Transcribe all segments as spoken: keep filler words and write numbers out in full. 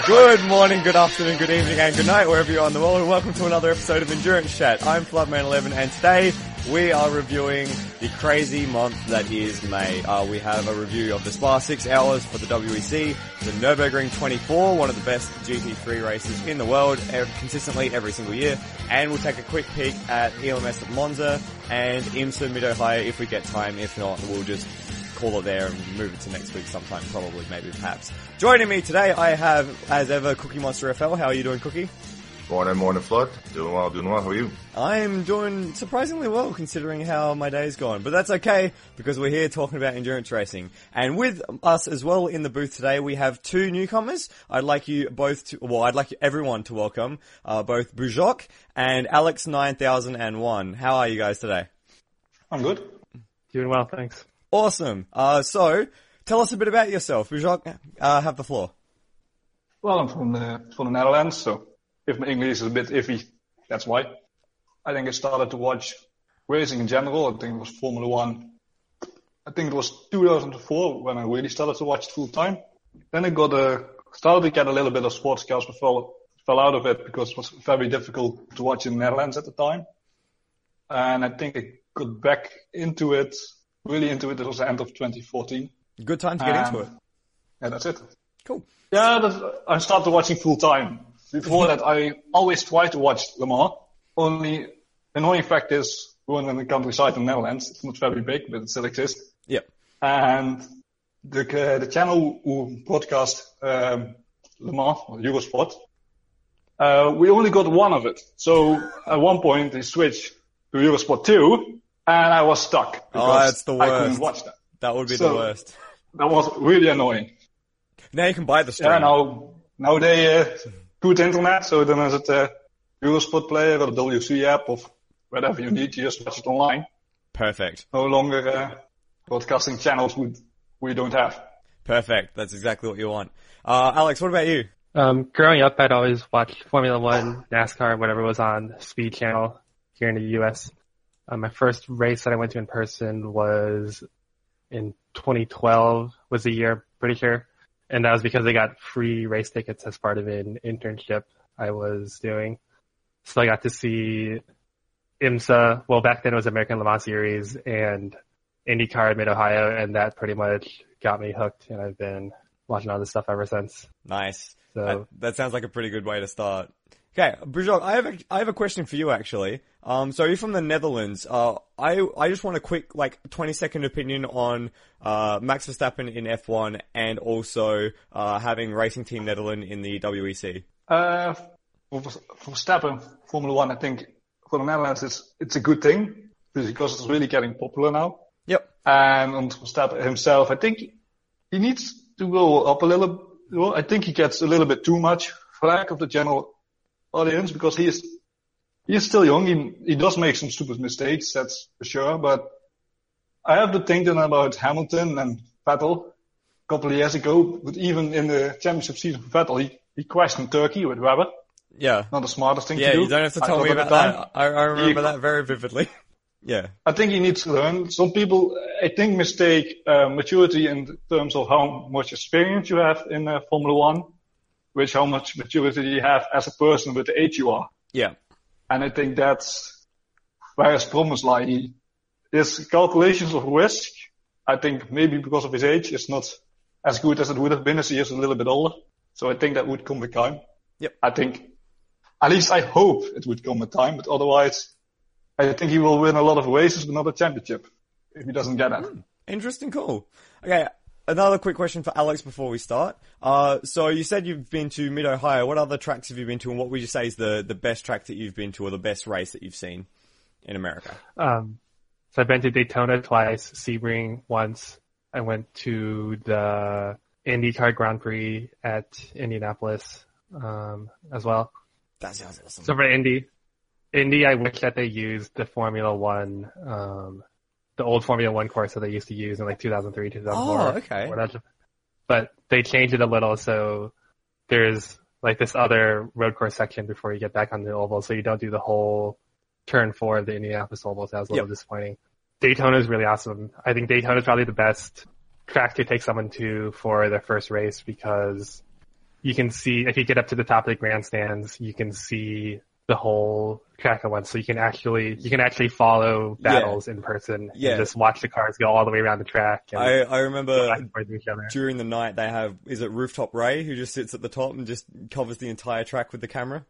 Good morning, good afternoon, good evening, and good night, wherever you are in the world, and welcome to another episode of Endurance Chat. I'm Floodman eleven, and today we are reviewing the crazy month that is May. Uh, we have a review of the Spa six hours for the W E C, the Nürburgring twenty-four, one of the best G T three races in the world, consistently every single year, and we'll take a quick peek at E L M S at Monza and IMSA Mid-Ohio if we get time. If not, we'll just call it there and move it to next week sometime, probably, maybe, perhaps. Joining me today, I have, as ever, Cookie Monster F L. How are you doing, Cookie? Morning, morning, Flood. Doing well, doing well. How are you? I'm doing surprisingly well, considering how my day's gone. But that's okay, because we're here talking about endurance racing. And with us as well in the booth today, we have two newcomers. I'd like you both to, well, I'd like everyone to welcome, uh, both Bujok and Alex nine thousand one. How are you guys today? I'm good. Doing well, thanks. Awesome. Uh, so, tell us a bit about yourself. Bujok, uh, have the floor. Well, I'm from the, from the Netherlands, so if my English is a bit iffy, that's why. I think I started to watch racing in general. I think it was Formula One. I think it was two thousand four when I really started to watch it full time. Then I got a, started to get a little bit of sports cars, but fell, fell out of it because it was very difficult to watch in the Netherlands at the time. And I think I got back into it, really into it. It was the end of twenty fourteen. Good time to get and, into it. Yeah, that's it. Cool. Yeah, that, I started watching full time. Before that, I always tried to watch Le Mans. Only annoying fact is, when in the countryside in the Netherlands, it's not very big, but it still exists. Yep. And the uh, the channel who broadcast um, Le Mans or Eurosport, uh, we only got one of it. So at one point, they switched to Eurosport two, and I was stuck because oh, that's the worst. I couldn't watch that. That would be so the worst. That was really annoying. Now you can buy the stream. Yeah, now now they uh, good internet, so then is it a Eurosport player or the W C app or whatever you need, you just watch it online. Perfect. No longer uh, broadcasting channels we, we don't have. Perfect. That's exactly what you want. Uh, Alex, what about you? Um, growing up, I'd always watch Formula One, NASCAR, whatever was on Speed Channel here in the U S. Uh, my first race that I went to in person was in twenty twelve, was the year, pretty sure. And that was because I got free race tickets as part of an internship I was doing. So I got to see IMSA, well back then it was American Le Mans Series, and IndyCar at Mid-Ohio, and that pretty much got me hooked, and I've been watching all this stuff ever since. Nice. So that, that sounds like a pretty good way to start. Okay, Bujok, I have a, I have a question for you actually. Um, so you're from the Netherlands. Uh, I, I just want a quick, like, twenty second opinion on, uh, Max Verstappen in F one and also, uh, having Racing Team Netherlands in the W E C. Uh, for, for Verstappen, Formula One, I think for the Netherlands it's, it's a good thing because it's really getting popular now. Yep. And on Verstappen himself, I think he needs to go up a little, well, I think he gets a little bit too much flack of the general audience because he is he is still young. He he does make some stupid mistakes, that's for sure. But I have to think then about Hamilton and Vettel a couple of years ago. But even in the championship season for Vettel, he he crashed in Turkey with Webber. Yeah, not the smartest thing yeah, to do. Yeah, you don't have to tell me about that. I, I remember he, that very vividly. Yeah, I think he needs to learn. Some people, I think, mistake uh, maturity in terms of how much experience you have in uh, Formula One, which how much maturity you have as a person with the age you are. Yeah. And I think that's where his problems lie. He, his calculations of risk, I think maybe because of his age, is not as good as it would have been as he is a little bit older. So I think that would come with time. Yep. I think, at least I hope it would come with time, but otherwise, I think he will win a lot of races but not a championship if he doesn't get it. Hmm. Interesting, cool. Okay. Another quick question for Alex before we start. Uh, so you said you've been to Mid-Ohio. What other tracks have you been to, and what would you say is the, the best track that you've been to, or the best race that you've seen in America? Um, so I've been to Daytona twice, Sebring once. I went to the IndyCar Grand Prix at Indianapolis, um, as well. That sounds awesome. So for Indy, Indy, I wish that they used the Formula One, um, the old Formula One course that they used to use in like two thousand three, two thousand four. Oh, okay. But they changed it a little, so there's like this other road course section before you get back on the oval, so you don't do the whole turn four of the Indianapolis oval. So that was a little yep. disappointing. Daytona is really awesome. I think Daytona is probably the best track to take someone to for their first race because you can see, if you get up to the top of the grandstands, you can see the whole track at once. So you can actually, you can actually follow battles yeah. in person yeah. and just watch the cars go all the way around the track. And I, I remember each other. During the night they have, is it Rooftop Ray who just sits at the top and just covers the entire track with the camera?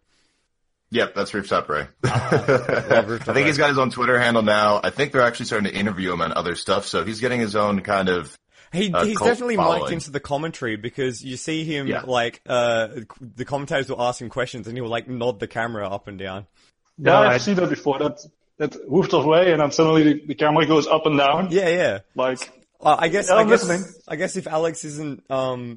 Yep, that's Rooftop Ray. Ah, I think Ray. He's got his own Twitter handle now. I think they're actually starting to interview him on other stuff, so he's getting his own kind of He, uh, he's definitely following. mic'd into the commentary because you see him, yeah. like, uh, the commentators will ask him questions and he'll, like, nod the camera up and down. Yeah, no, I've I... seen that before. That that Rooftop Ray, and then suddenly the, the camera goes up and down. Yeah, yeah. Like, uh, I guess, yeah, I I'm guess, listening. I guess if Alex isn't, um,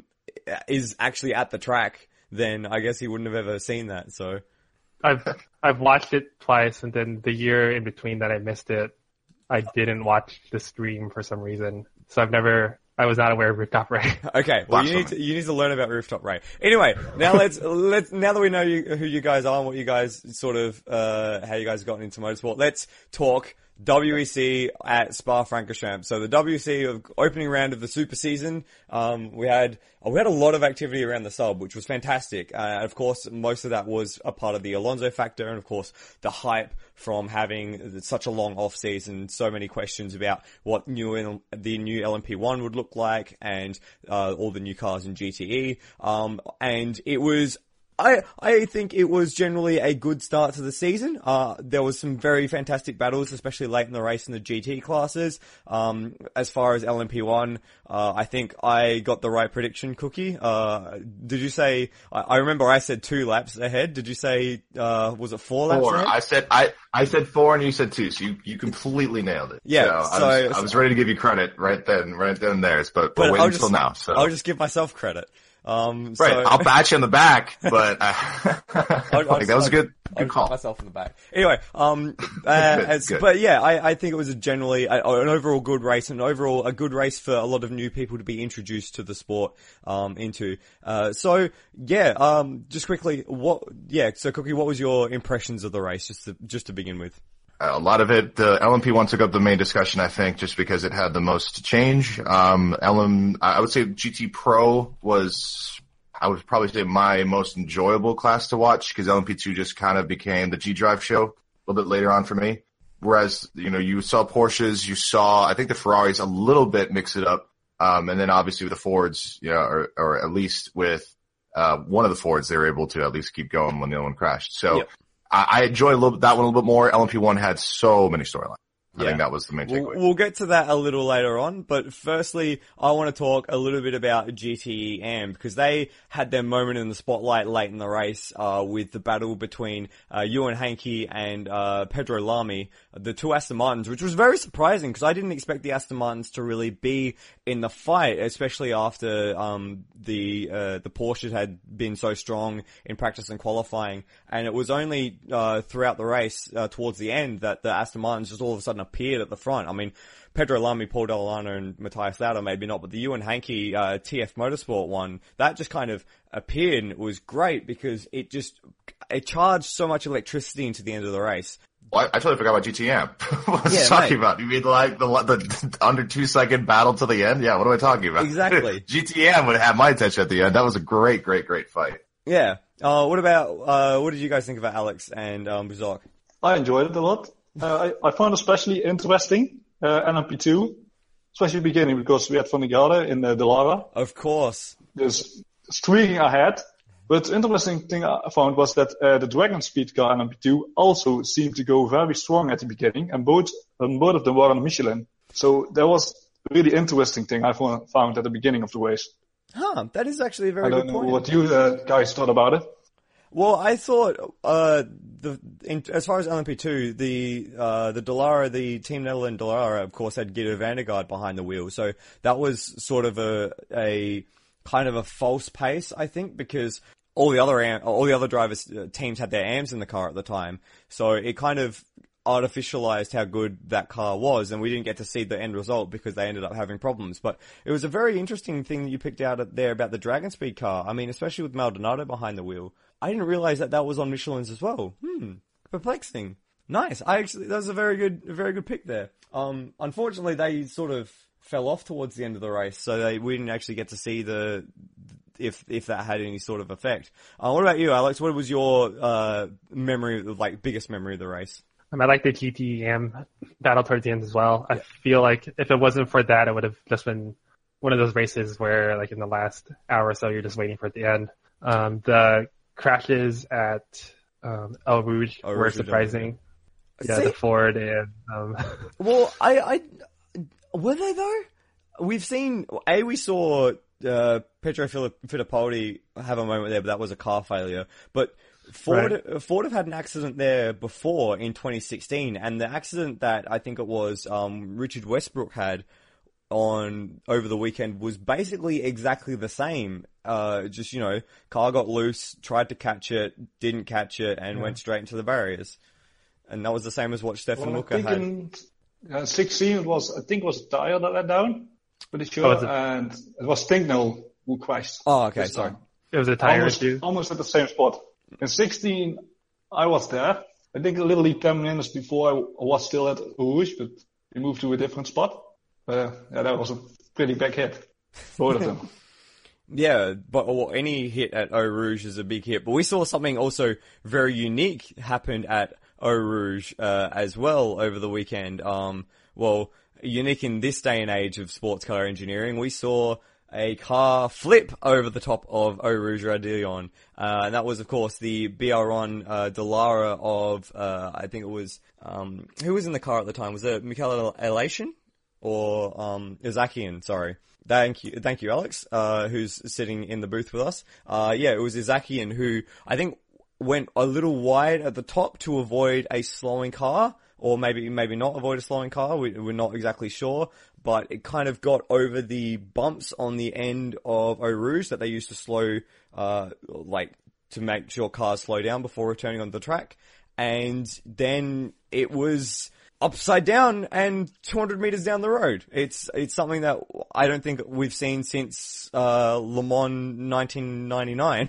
is actually at the track, then I guess he wouldn't have ever seen that, so. I've, I've watched it twice, and then the year in between that I missed it, I didn't watch the stream for some reason. So I've never, I was not aware of Rooftop Ray. Okay, well you need to, you need to learn about Rooftop Ray. Anyway, now let's, let's, now that we know you, who you guys are and what you guys sort of, uh, how you guys gotten into motorsport, let's talk W E C at Spa-Francorchamps. So the W E C of opening round of the super season, um, we had, we had a lot of activity around the sub, which was fantastic. Uh, of course, most of that was a part of the Alonso factor and of course the hype from having such a long off season, so many questions about what new, the new L M P one would look like and, uh, all the new cars in G T E. Um, and it was, I, I think it was generally a good start to the season. Uh, there was some very fantastic battles, especially late in the race in the G T classes. Um, as far as L M P one, uh, I think I got the right prediction, Cookie. Uh, did you say, I, I remember I said two laps ahead. Did you say, uh, was it four laps Four. ahead? I said, I, I said four and you said two, so you, you completely nailed it. Yeah. So, so, I, was, I was ready to give you credit right then, right then and there, but, but but wait I'll until just, now, so. I'll just give myself credit. Um, right, so, I'll bat you on the back, but uh, I'll, I'll like, that was a good, I'll good call. pat myself in the back. Anyway, um, uh, Good, as, good. but yeah, I, I think it was a generally a, an overall good race, and overall a good race for a lot of new people to be introduced to the sport, um, into. Uh, so yeah, um, just quickly, what? Yeah, so Cookie, what was your impressions of the race, just to just to begin with? A lot of it, the L M P one took up the main discussion, I think, just because it had the most change. Um, L M, I would say G T Pro was, I would probably say my most enjoyable class to watch because L M P two just kind of became the G Drive show a little bit later on for me. Whereas, you know, you saw Porsches, you saw, I think the Ferraris a little bit mix it up. Um, and then obviously with the Fords, you know, or, or at least with, uh, one of the Fords, they were able to at least keep going when the other one crashed. So, Yep. I, I enjoy a little, that one a little bit more. L M P one had so many storylines. I Yeah. think that was the main takeaway. We'll, we'll get to that a little later on, but firstly, I want to talk a little bit about G T E A M because they had their moment in the spotlight late in the race, uh, with the battle between, uh, Ewan Hankey and, uh, Pedro Lamy, the two Aston Martins, which was very surprising because I didn't expect the Aston Martins to really be in the fight, especially after, um, the, uh, the Porsche had been so strong in practice and qualifying. And it was only, uh, throughout the race, uh, towards the end that the Aston Martins just all of a sudden appeared at the front. I mean, Pedro Lamy, Paul Delano, and Matthias Lauda maybe not, but the Ewan Hankey, uh, T F Motorsport one, that just kind of appeared and it was great because it just, it charged so much electricity into the end of the race. Well, I, I totally forgot about G T M. What was Yeah, I talking mate. about? You mean like the, the under two second battle to the end? Yeah, what am I talking about? Exactly. G T M would have my attention at the end. That was a great, great, great fight. Yeah. Uh, what about, uh, what did you guys think about Alex and, um, Buzak? I enjoyed it a lot. Uh, I, I found especially interesting, uh, L M P two, especially the beginning because we had Van der Garde in uh, Delara, Of course. just streaking ahead. But the interesting thing I found was that uh, the Dragon Speed car L M P two also seemed to go very strong at the beginning, and both um, both of them were on Michelin. So that was a really interesting thing I fo- found at the beginning of the race. Huh, that is actually a very I good don't know point. what you uh, guys thought about it. Well, I thought, uh, the, in, as far as L M P two, the, uh, the Dallara, the Team Netherlands Dallara, of course, had Guido van der Garde behind the wheel. So that was sort of a, a, kind of a false pace, I think, because all the other, am- all the other drivers, uh, teams had their A Ms in the car at the time. So it kind of artificialized how good that car was, and we didn't get to see the end result because they ended up having problems. But it was a very interesting thing that you picked out there about the Dragon Speed car. I mean, especially with Maldonado behind the wheel. I didn't realize that that was on Michelin's as well. Hmm. Perplexing. Nice. I actually, that was a very good, a very good pick there. Um, unfortunately they sort of fell off towards the end of the race, so they, we didn't actually get to see the, if if that had any sort of effect. Uh, what about you, Alex? What was your uh, memory, like biggest memory of the race? Um, I like the G T E M battle towards the end as well. I feel like if it wasn't for that, it would have just been one of those races where, like in the last hour or so, you're just waiting for it to end. Um, the crashes at um, Eau Rouge Eau were Rouge, surprising. Yeah, See? the Ford and um, Well, I, I were they though? We've seen a we saw uh, Pedro Fittipaldi have a moment there, but that was a car failure. But Ford Right. Ford have had an accident there before in twenty sixteen, and the accident that I think it was um, Richard Westbrook had on over the weekend was basically exactly the same. Uh, just, you know, car got loose, tried to catch it, didn't catch it, and Yeah. went straight into the barriers. And that was the same as what Stefan Well, I Luca think had. in uh, sixteen it was, I think it was a tire that let down, pretty sure, Oh, was it? and it was Stinknell who crashed. Oh, okay, this sorry. time. it was a tire almost, issue. almost at the same spot. In sixteen, I was there. I think literally ten minutes before I was still at Rouge, but we moved to a different spot. Uh, yeah, that was a pretty big hit. Both of them. Yeah, but well, any hit at Eau Rouge is a big hit. But we saw something also very unique happen at Eau Rouge uh, as well over the weekend. Um, well, unique in this day and age of sports car engineering, we saw a car flip over the top of Eau Rouge Radillon. Uh, and that was, of course, the B R one uh, Dallara of, uh, I think it was, um, who was in the car at the time? Was it Michael Elation? Or, um, Izakian, sorry. Thank you, thank you, Alex, uh, who's sitting in the booth with us. Uh, yeah, it was Izakian who, I think, went a little wide at the top to avoid a slowing car, or maybe, maybe not avoid a slowing car, we, we're not exactly sure, but it kind of got over the bumps on the end of Eau Rouge that they used to slow, uh, like, to make sure cars slow down before returning on the track, and then it was upside down and two hundred meters down the road. It's it's something that I don't think we've seen since uh, Le Mans nineteen ninety-nine.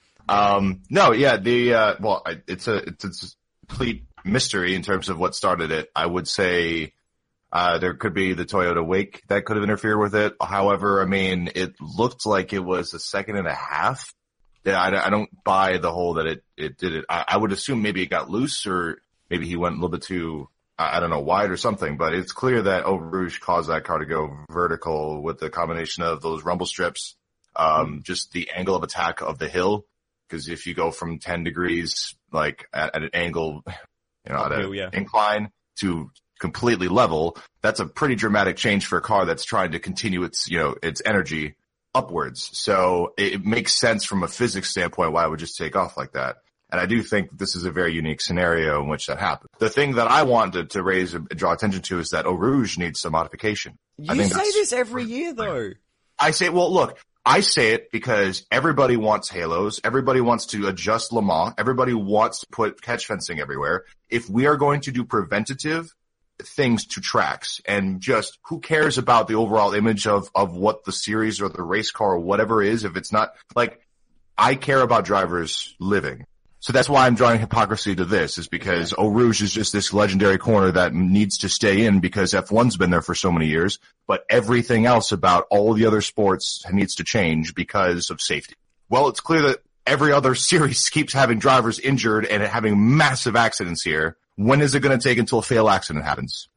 Um, no, yeah, the, uh, well, I- it's a, it's, it's a complete mystery in terms of what started it. I would say, uh, there could be the Toyota Wake that could have interfered with it. However, I mean, it looked like it was a second and a half. Yeah, I, I don't buy the whole that it, it did it. I, I would assume maybe it got loose or maybe he went a little bit too, I don't know, wide or something, but it's clear that Eau Rouge caused that car to go vertical with the combination of those rumble strips, um, just the angle of attack of the hill. Cause if you go from ten degrees, like at, at an angle, you know, at Uphill, an yeah. incline to completely level, that's a pretty dramatic change for a car that's trying to continue its, you know, its energy upwards. So it, it makes sense from a physics standpoint why it would just take off like that. And I do think this is a very unique scenario in which that happened. The thing that I wanted to raise and draw attention to is that Eau Rouge needs some modification. I You think say that's- this every year, though. I say, well, look, I say it because everybody wants halos. Everybody wants to adjust Le Mans. Everybody wants to put catch fencing everywhere. If we are going to do preventative things to tracks and just who cares about the overall image of, of what the series or the race car or whatever is, if it's not like I care about drivers living. So that's why I'm drawing hypocrisy to this, is because Eau Rouge is just this legendary corner that needs to stay in because F one's been there for so many years, but everything else about all the other sports needs to change because of safety. Well, it's clear that every other series keeps having drivers injured and having massive accidents here. When is it going to take until a fatal accident happens?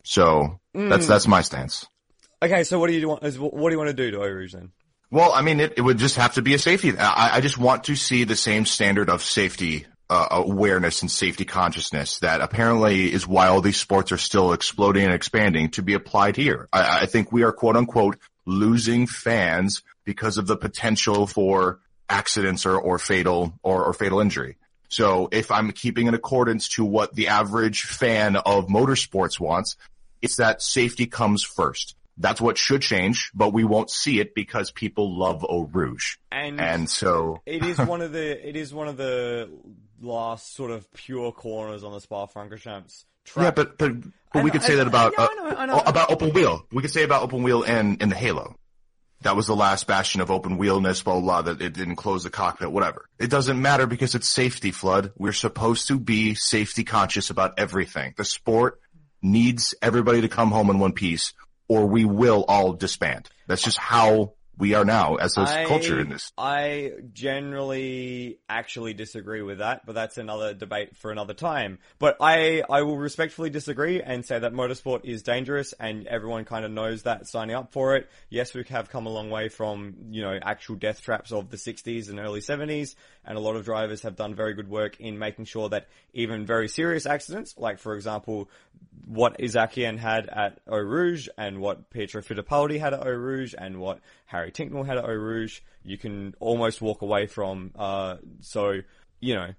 So that's, that's my stance. Okay, so what do you want? is- What do you want to do to Eau Rouge then? Well, I mean, it, it would just have to be a safety. I, I just want to see the same standard of safety uh, awareness and safety consciousness that apparently is why all these sports are still exploding and expanding to be applied here. I, I think we are, quote unquote, losing fans because of the potential for accidents or, or fatal or, or fatal injury. So if I'm keeping in accordance to what the average fan of motorsports wants, it's that safety comes first. That's what should change, but we won't see it because people love Eau Rouge. And, And so, it is one of the it is one of the last sort of pure corners on the Spa-Francorchamps track. yeah, but, but, but I we know- could say I- that about, yeah, uh, I know, I know. about open wheel. We could say about open wheel and, and the Halo. That was the last bastion of open wheelness, blah, blah, blah, that it didn't close the cockpit, whatever. It doesn't matter because it's safety, Flood. We're supposed to be safety conscious about everything. The sport needs everybody to come home in one piece, or we will all disband. That's just how we are now as a I, culture in this. I generally actually disagree with that, but that's another debate for another time. But I, I will respectfully disagree and say that motorsport is dangerous and everyone kind of knows that signing up for it. Yes, we have come a long way from, you know, actual death traps of the sixties and early seventies, and a lot of drivers have done very good work in making sure that even very serious accidents, like for example, what Isakian had at Eau Rouge and what Pietro Fittipaldi had at Eau Rouge and what Harry Tincknell had at Eau Rouge, you can almost walk away from. Uh, so, you know,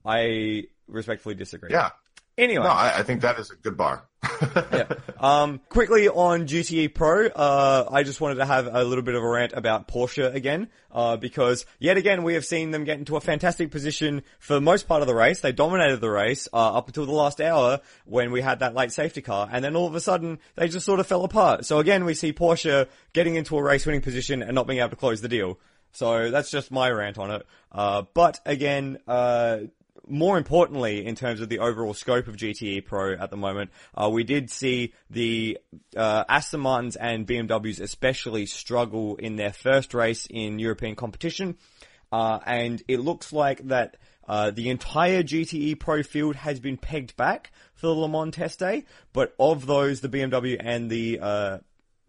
I respectfully disagree. Yeah. Anyway. No, I, I think that is a good bar. Yeah. Um, quickly on G T E Pro, uh, I just wanted to have a little bit of a rant about Porsche again, uh, because yet again we have seen them get into a fantastic position for the most part of the race. They dominated the race, uh, up until the last hour when we had that late safety car, and then all of a sudden they just sort of fell apart. So again, we see Porsche getting into a race winning position and not being able to close the deal. So that's just my rant on it. Uh, but again, uh, more importantly, in terms of the overall scope of G T E Pro at the moment, uh, we did see the uh, Aston Martins and B M Ws especially struggle in their first race in European competition, uh, and it looks like that uh, the entire G T E Pro field has been pegged back for the Le Mans test day, but of those, the B M W and the uh,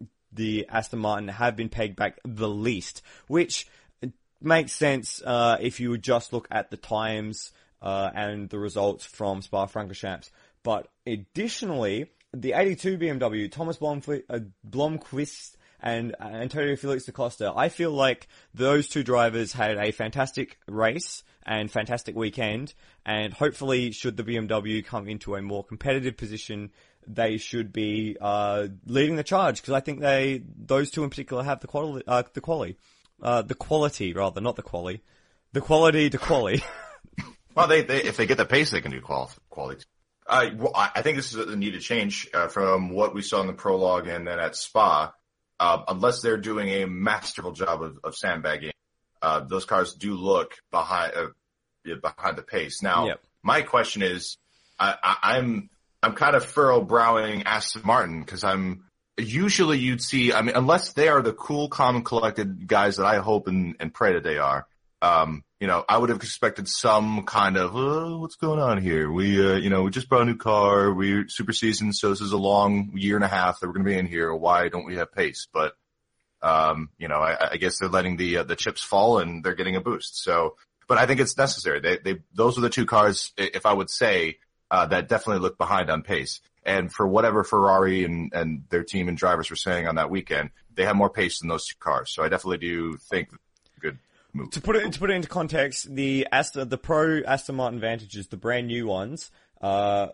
the Aston Martin have been pegged back the least, which makes sense uh, if you would just look at the times Uh, and the results from Spa-Francorchamps. But additionally, the eighty-two B M W, Thomas Blomqvist, uh, Blomqvist and uh, Antonio Felix da Costa, I feel like those two drivers had a fantastic race and fantastic weekend, and hopefully should the B M W come into a more competitive position, they should be uh, leading the charge, because I think they, those two in particular have the quality, uh, the quality, uh, the quality rather, not the quality, the quality to quality. Well, they, they if they get the pace, they can do quali- quality. Uh, well, I think this is a needed change uh, from what we saw in the prologue and then at Spa. Uh, unless they're doing a masterful job of, of sandbagging, uh, those cars do look behind uh, behind the pace. Now, yep. My question is, I, I, I'm I'm kind of furrow browing Aston Martin because I'm usually you'd see. I mean, unless they are the cool, calm, and collected guys that I hope and, and pray that they are. Um, you know, I would have expected some kind of, oh, what's going on here? We, uh, you know, we just bought a new car. We're super seasoned, so this is a long year and a half that we're going to be in here. Why don't we have pace? But, um, you know, I, I guess they're letting the, uh, the chips fall and they're getting a boost. So, but I think it's necessary. They, they, those are the two cars, if I would say, uh, that definitely look behind on pace. And for whatever Ferrari and, and their team and drivers were saying on that weekend, they have more pace than those two cars. So I definitely do think good. Move. To put it to put it into context, the Aston, the Pro Aston Martin Vantages, the brand new ones, uh,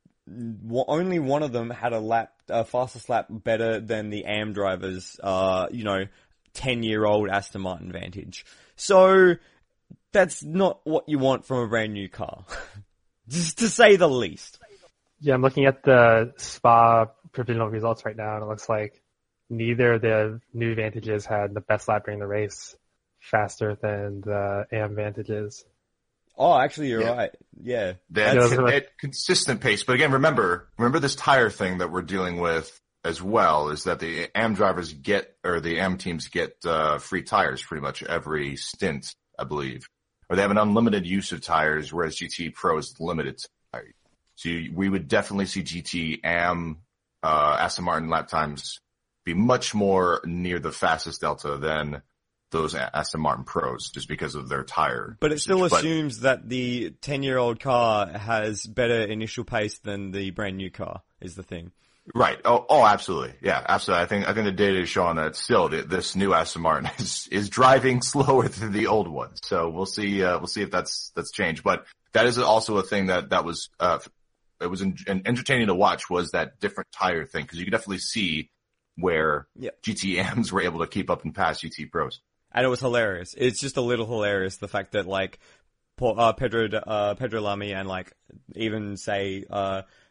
w- only one of them had a lap, a fastest lap better than the A M drivers, uh, you know, ten year old Aston Martin Vantage. So that's not what you want from a brand new car, just to say the least. Yeah, I'm looking at the Spa provisional results right now, and it looks like neither of the new Vantages had the best lap during the race faster than the A M Vantages. Oh, actually, you're yeah. right. Yeah. That's a consistent pace. But again, remember, remember this tire thing that we're dealing with as well is that the A M drivers get, or the A M teams get, uh, free tires pretty much every stint, I believe. Or they have an unlimited use of tires, whereas G T Pro is limited to tires. So you, we would definitely see G T, A M, uh, Aston Martin lap times be much more near the fastest delta than those Aston Martin Pros, just because of their tire. But it still but, assumes that the ten-year-old car has better initial pace than the brand new car, is the thing. Right. Oh, oh, absolutely. Yeah, absolutely. I think, I think the data is showing that still this new Aston Martin is, is driving slower than the old one. So we'll see, uh, we'll see if that's, that's changed. But that is also a thing that, that was, uh, it was in, entertaining to watch was that different tire thing, because you could definitely see where yep. G T Ms were able to keep up and pass G T Pros. And it was hilarious. It's just a little hilarious, the fact that, like, uh, Pedro, uh, Pedro Lamy and, like, even, say, uh,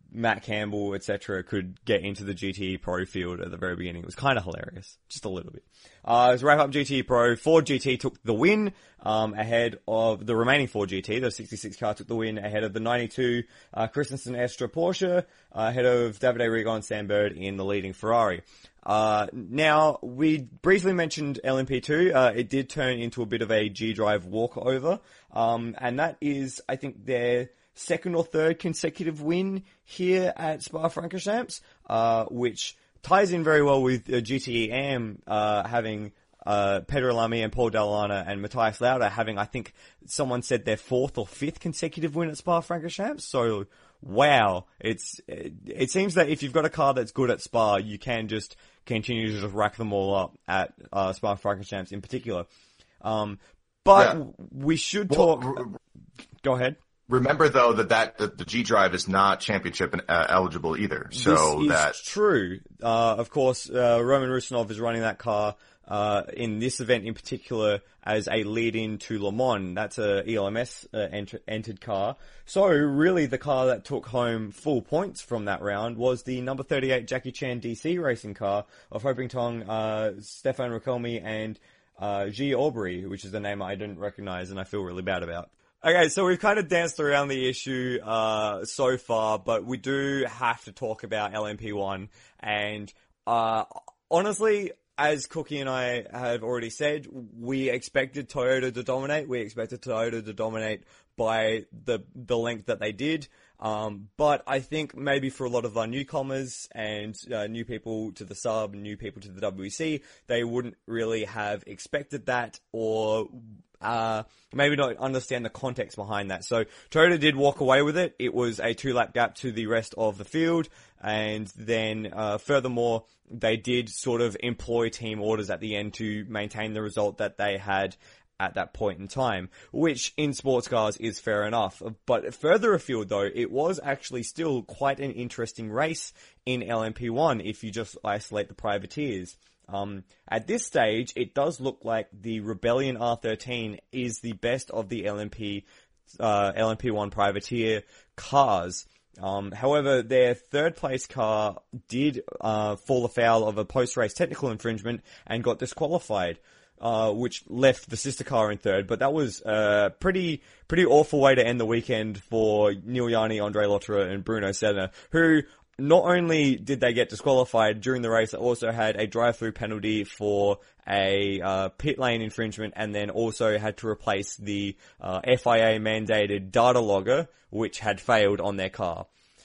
Matt Campbell, et cetera, could get into the G T E Pro field at the very beginning. It was kind of hilarious, just a little bit. Uh, to wrap up G T E Pro, Ford G T took the win um, ahead of the remaining Ford G T. The sixty-six car took the win ahead of the ninety-two uh, Christensen Estra Porsche, uh, ahead of Davide Rigo and Sam Bird in the leading Ferrari. Uh, now, we briefly mentioned L M P two. Uh, it did turn into a bit of a G-Drive walkover, um, and that is, I think, their second or third consecutive win here at Spa-Francorchamps, uh, which ties in very well with uh, G T E A M uh, having uh, Pedro Lamy and Paul Dall'Anna and Matthias Lauda having, I think, someone said their fourth or fifth consecutive win at Spa-Francorchamps. So, wow, it's it, it seems that if you've got a car that's good at Spa, you can just continue to just rack them all up at uh, Spa-Francorchamps in particular. Um, but yeah. we should talk. Well, r- Go ahead. Remember, though, that, that, that the G-Drive is not championship uh, eligible either. So this is that true. Uh, of course, uh, Roman Rusinov is running that car uh, in this event in particular as a lead-in to Le Mans. That's a E L M S uh, ent- entered car. So really, the car that took home full points from that round was the number thirty-eight Jackie Chan D C racing car of Hoping Tong, uh, Stefan Riquelme, and uh, G. Aubrey, which is a name I didn't recognize and I feel really bad about. Okay, so we've kind of danced around the issue uh so far, but we do have to talk about L M P one. And uh honestly, as Cookie and I have already said, we expected Toyota to dominate. We expected Toyota to dominate by the the length that they did. Um, but I think maybe for a lot of our newcomers and uh, new people to the sub, new people to the W E C, they wouldn't really have expected that, or uh maybe not understand the context behind that. So Toyota did walk away with it. It was a two-lap gap to the rest of the field, and then uh furthermore, they did sort of employ team orders at the end to maintain the result that they had at that point in time, which in sports cars is fair enough. But further afield though, it was actually still quite an interesting race in L M P one if you just isolate the privateers. Um, at this stage, it does look like the Rebellion R thirteen is the best of the L M P, uh, L M P one privateer cars. Um, however, their third place car did, uh, fall afoul of a post-race technical infringement and got disqualified, uh, which left the sister car in third. But that was a pretty, pretty awful way to end the weekend for Neil Yarni, Andre Lotterer, and Bruno Senna, who not only did they get disqualified during the race, they also had a drive-through penalty for a uh, pit lane infringement, and then also had to replace the uh, F I A-mandated data logger, which had failed on their car.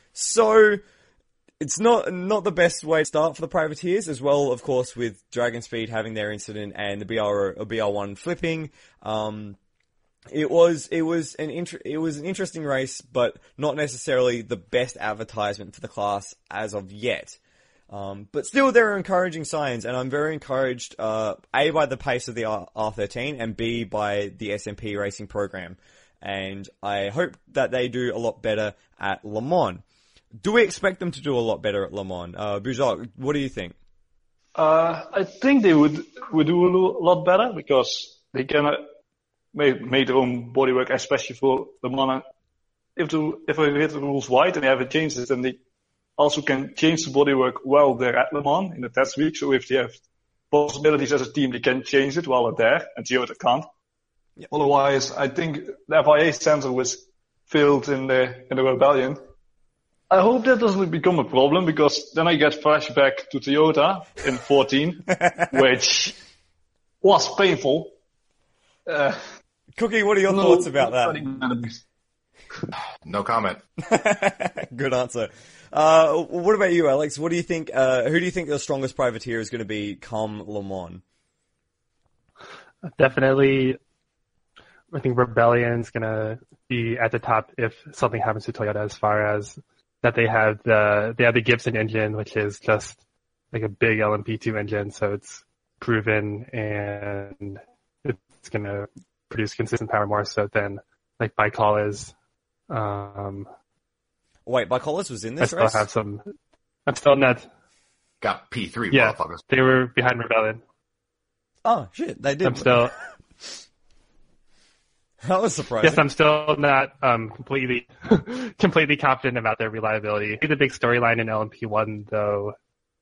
So it's not not the best way to start for the privateers, as well, of course, with Dragon Speed having their incident and the B R B R one flipping. Um, It was, it was an inter- it was an interesting race, but not necessarily the best advertisement for the class as of yet. Um, but still, there are encouraging signs, and I'm very encouraged, uh, A, by the pace of the R thirteen, and B, by the S M P racing program. And I hope that they do a lot better at Le Mans. Do we expect them to do a lot better at Le Mans? Uh, Bujok, what do you think? Uh, I think they would, would do a lot better, because they can, uh, Made, made their own bodywork, especially for Le Mans. If the, if I hit the rules right and they haven't changed it, then they also can change the bodywork while they're at Le Mans in the test week. So if they have possibilities as a team, they can change it while they're there, and Toyota can't. Yep. Otherwise, I think the F I A sensor was failed in the, in the Rebellion. I hope that doesn't become a problem, because then I get flashback to Toyota in fourteen, which was painful. Uh, Cookie, what are your no, thoughts about that? No comment. Good answer. Uh, what about you, Alex? What do you think, uh, who do you think the strongest privateer is going to be come Le Mans? Definitely, I think Rebellion's going to be at the top if something happens to Toyota, as far as that they have the, they have the Gibson engine, which is just like a big L M P two engine. So it's proven, and it's going to produce consistent power more so than like Baikal. Um, Wait, Baikal was in this I race? still have some. I'm still in that. Got P three, yeah, motherfuckers. They were behind Rebellion. Oh, shit, they did. I'm still. That was surprising. Yes, I'm still not um, completely completely confident about their reliability. The big storyline in L M P one, though,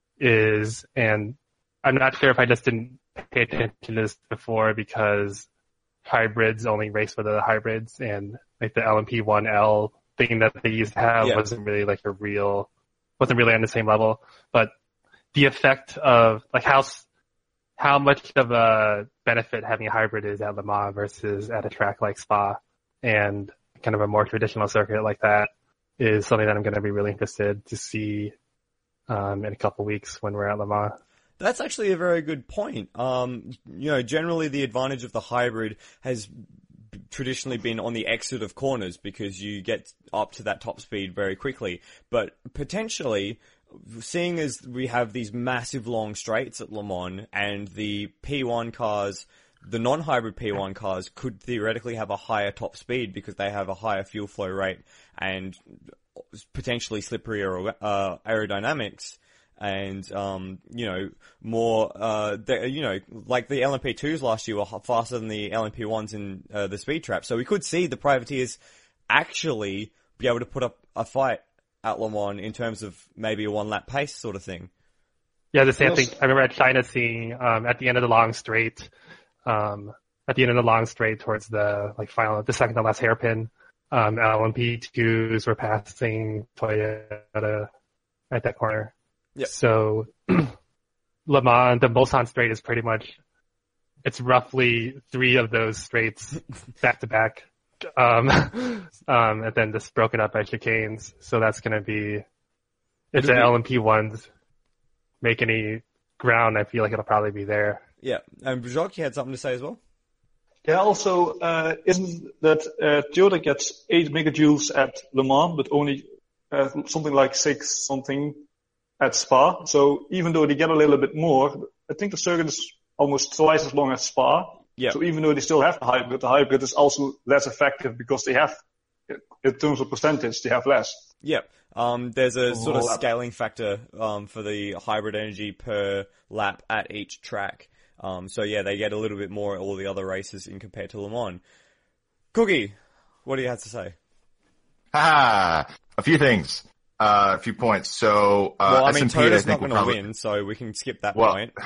is, and I'm not sure if I just didn't pay attention to this before because hybrids only race for the hybrids, and like the L M P one L thing that they used to have yeah. wasn't really like a real, wasn't really on the same level. But the effect of like how how much of a benefit having a hybrid is at Le Mans versus at a track like Spa and kind of a more traditional circuit like that is something that I'm going to be really interested to see um, in a couple weeks when we're at Le Mans. That's actually a very good point. Um, you know, generally the advantage of the hybrid has traditionally been on the exit of corners because you get up to that top speed very quickly. But potentially, seeing as we have these massive long straights at Le Mans and the P one cars, the non-hybrid P one cars could theoretically have a higher top speed because they have a higher fuel flow rate and potentially slipperier uh, aerodynamics. And, um, you know, more, uh, the, you know, like the L M P twos last year were faster than the L M P ones in uh, the speed trap. So we could see the privateers actually be able to put up a fight at Le Mans in terms of maybe a one lap pace sort of thing. Yeah, the same thing. I remember at China seeing, um, at the end of the long straight, um, at the end of the long straight towards the, like, final, the second to last hairpin, um, L M P twos were passing Toyota at that corner. Yep. So, Le Mans, the Mulsanne straight is pretty much, it's roughly three of those straights back to back. Um, um, and then just broken up by chicanes. So that's going to be, if the L M P ones make any ground, I feel like it'll probably be there. Yeah. And Jacques, you had something to say as well? Yeah, also, uh, isn't that, uh, Toyota gets eight megajoules at Le Mans, but only, uh, something like six something at Spa. So even though they get a little bit more, I think the circuit is almost twice as long as Spa. Yeah. So even though they still have the hybrid, the hybrid is also less effective because they have, in terms of percentage, they have less. Yeah. Um, there's a sort of lap. scaling factor, um, for the hybrid energy per lap at each track. Um, so yeah, they get a little bit more at all the other races in compared to Le Mans. Cookie, what do you have to say? Ha! A few things. Uh, a few points. So, uh, well, I S mean, and P, Toyota's I not think going will to probably win, so we can skip that well, point.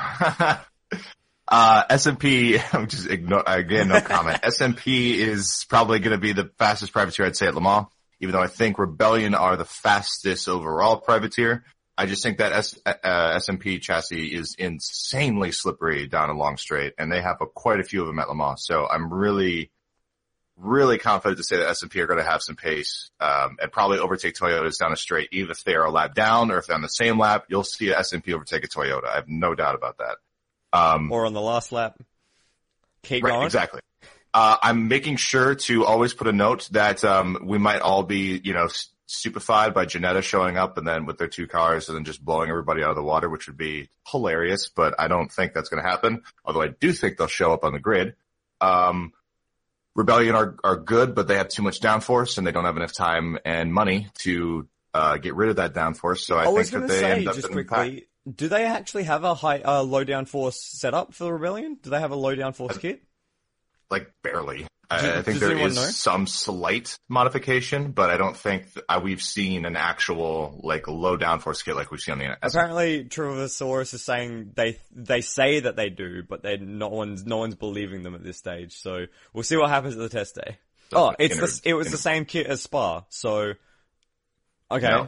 uh, S and P, I'm just ignore, again, no comment. S and P is probably going to be the fastest privateer, I'd say, at Le Mans, even though I think Rebellion are the fastest overall privateer. I just think that S, uh, S and P chassis is insanely slippery down a long straight, and they have a, quite a few of them at Le Mans. So I'm really, really confident to say that S and P are going to have some pace, um, and probably overtake Toyotas down a straight, even if they are a lap down or if they're on the same lap, you'll see a S and P overtake a Toyota. I have no doubt about that. Um, or on the last lap. Keep right, going. Exactly. Uh, I'm making sure to always put a note that, um, we might all be, you know, stupefied by Ginetta showing up and then with their two cars and then just blowing everybody out of the water, which would be hilarious, but I don't think that's going to happen. Although I do think they'll show up on the grid. Um, Rebellion are, are good, but they have too much downforce and they don't have enough time and money to, uh, get rid of that downforce. So I, I think was that going they to say, end up just in quickly, do they actually have a high, uh, low downforce setup for the Rebellion? Do they have a low downforce kit? Like barely. Do, I, I think there is know? some slight modification, but I don't think th- uh, we've seen an actual like low downforce kit like we've seen on the. Apparently, Travasaurus is saying they they say that they do, but they no one's no one's believing them at this stage. So we'll see what happens at the test day. Oh, it's inner, the, it was inner. the same kit as Spa. So okay. No.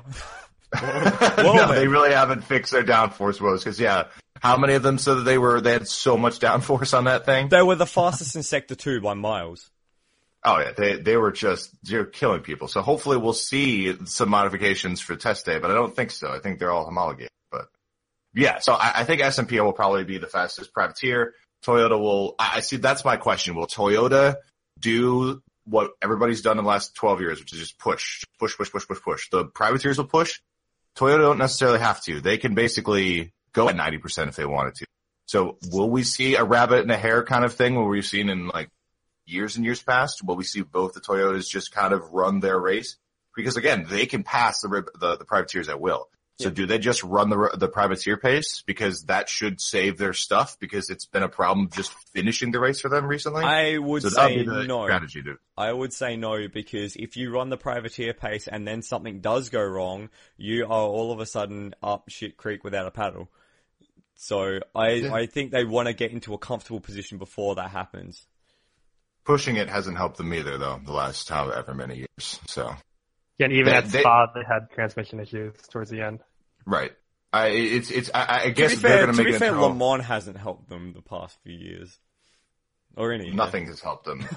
well, no, they really haven't fixed their downforce woes because yeah, how many of them said that they were they had so much downforce on that thing? They were the fastest in Sector Two by miles. Oh yeah, they they were just they're killing people. So hopefully we'll see some modifications for test day, but I don't think so. I think they're all homologated. But yeah, so I, I think S and P will probably be the fastest privateer. Toyota will. I, I see. That's my question. Will Toyota do what everybody's done in the last twelve years, which is just push, push, push, push, push, push? The privateers will push. Toyota don't necessarily have to. They can basically go at ninety percent if they wanted to. So will we see a rabbit and a hare kind of thing where we've seen in like years and years past? Will we see both the Toyotas just kind of run their race? Because again, they can pass the, the, the privateers at will. So Yeah. do they just run the the privateer pace because that should save their stuff because it's been a problem just finishing the race for them recently? I would so that say would be the no. strategy to I would say no, because if you run the privateer pace and then something does go wrong, you are all of a sudden up shit creek without a paddle. So I, Yeah. I think they want to get into a comfortable position before that happens. pushing it hasn't helped them either though the last however many years. So Yeah, and even They- at they- Spa, they had transmission issues towards the end. right. I it's it's I, I To guess be they're fair, gonna to make be it fair, through. Le Mans hasn't helped them the past few years. Or any. Nothing has helped them.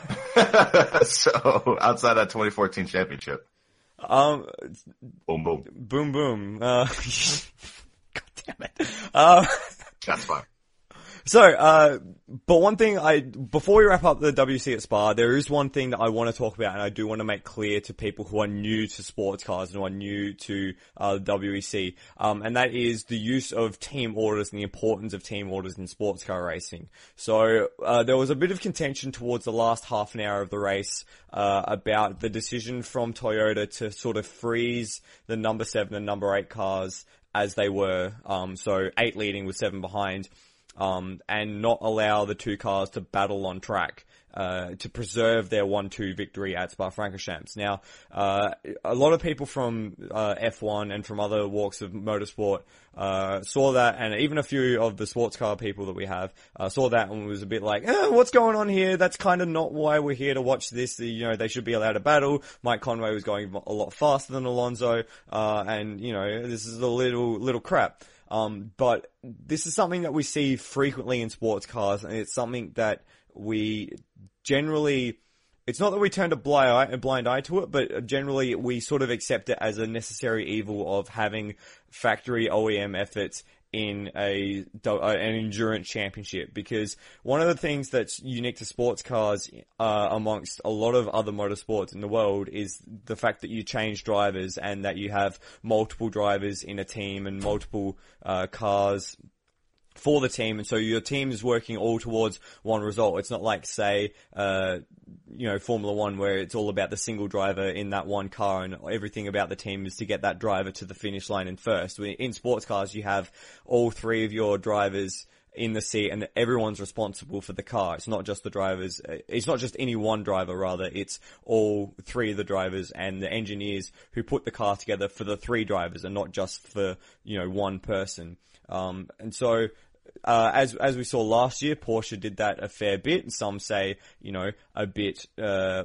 So outside that twenty fourteen championship, Um, boom boom, boom, boom. Uh, God damn it. Um, that's fine. So, uh, but one thing I, before we wrap up the W C at Spa, there is one thing that I want to talk about, and I do want to make clear to people who are new to sports cars and who are new to, uh, W E C, um, and that is the use of team orders and the importance of team orders in sports car racing. So, uh, there was a bit of contention towards the last half an hour of the race, uh, about the decision from Toyota to sort of freeze the number seven and number eight cars as they were, um, so eight leading with seven behind. Um, and not allow the two cars to battle on track, uh, to preserve their one two victory at Spa-Francorchamps. Now, uh, a lot of people from, uh, F one and from other walks of motorsport, uh, saw that, and even a few of the sports car people that we have, uh, saw that and was a bit like, eh, what's going on here? That's kind of not why we're here to watch this. You know, they should be allowed to battle. Mike Conway was going a lot faster than Alonso, uh, and, you know, this is a little, little crap. Um, but this is something that we see frequently in sports cars, and it's something that we generally, it's not that we turn a blind eye, a blind eye to it, but generally we sort of accept it as a necessary evil of having factory O E M efforts in a, an endurance championship, because one of the things that's unique to sports cars, uh, amongst a lot of other motorsports in the world is the fact that you change drivers and that you have multiple drivers in a team and multiple, uh, cars for the team, and so your team is working all towards one result. It's not like, say, uh, you know, Formula One, where it's all about the single driver in that one car, and everything about the team is to get that driver to the finish line in first. In sports cars, you have all three of your drivers in the seat, and everyone's responsible for the car. It's not just the drivers, it's not just any one driver, rather, it's all three of the drivers and the engineers who put the car together for the three drivers and not just for, you know, one person. Um, and so, uh, as, as we saw last year, Porsche did that a fair bit, and some say, you know, a bit, uh,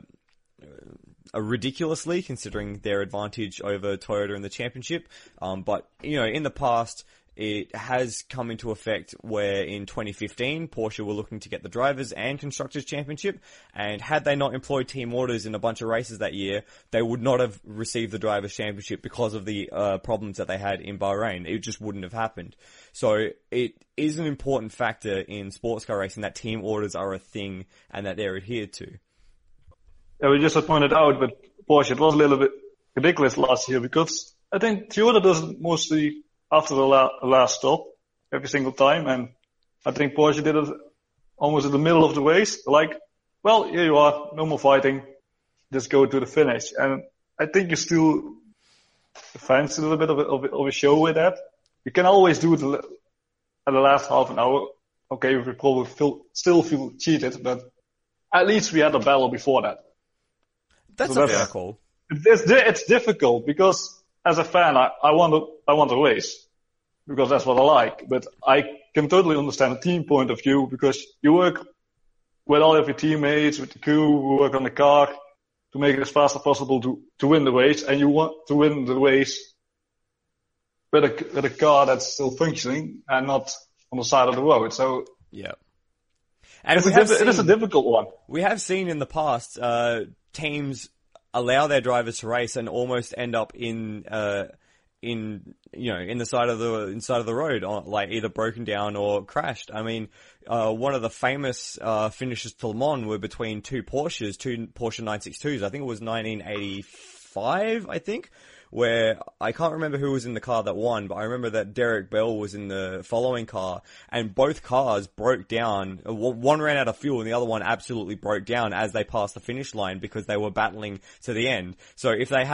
uh, ridiculously, considering their advantage over Toyota in the championship. Um, but, you know, in the past, it has come into effect where in twenty fifteen, Porsche were looking to get the Drivers' and Constructors' Championship, and had they not employed team orders in a bunch of races that year, they would not have received the Drivers' Championship because of the uh, problems that they had in Bahrain. It just wouldn't have happened. So it is an important factor in sports car racing that team orders are a thing and that they're adhered to. Yeah, we just had pointed out, but Porsche, it was a little bit ridiculous last year because I think Toyota does it mostly after the la- last stop every single time, and I think Porsche did it almost in the middle of the race. Like, well, here you are, no more fighting, just go to the finish. And I think you still fancy a little bit of a, of a, of a show with that. You can always do it at the last half an hour. Okay, we probably feel, still feel cheated, but at least we had a battle before that. That's So a that's- fair call. It's, it's difficult because as a fan, I, I want to, I want to race because that's what I like. But I can totally understand a team point of view because you work with all of your teammates, with the crew who work on the car to make it as fast as possible to, to win the race. And you want to win the race with a, with a car that's still functioning and not on the side of the road. So Yeah. And it's we a, have diff- it is a seen, difficult one. we have seen in the past, uh, teams allow their drivers to race and almost end up in, uh, in, you know, in the side of the, inside of the road, on, like either broken down or crashed. I mean, uh, one of the famous, uh, finishes to Le Mans were between two Porsches, two Porsche nine sixty-twos. I think it was nineteen eighty-five, I think, where I can't remember who was in the car that won, but I remember that Derek Bell was in the following car, and both cars broke down. One ran out of fuel and the other one absolutely broke down as they passed the finish line because they were battling to the end. So if they had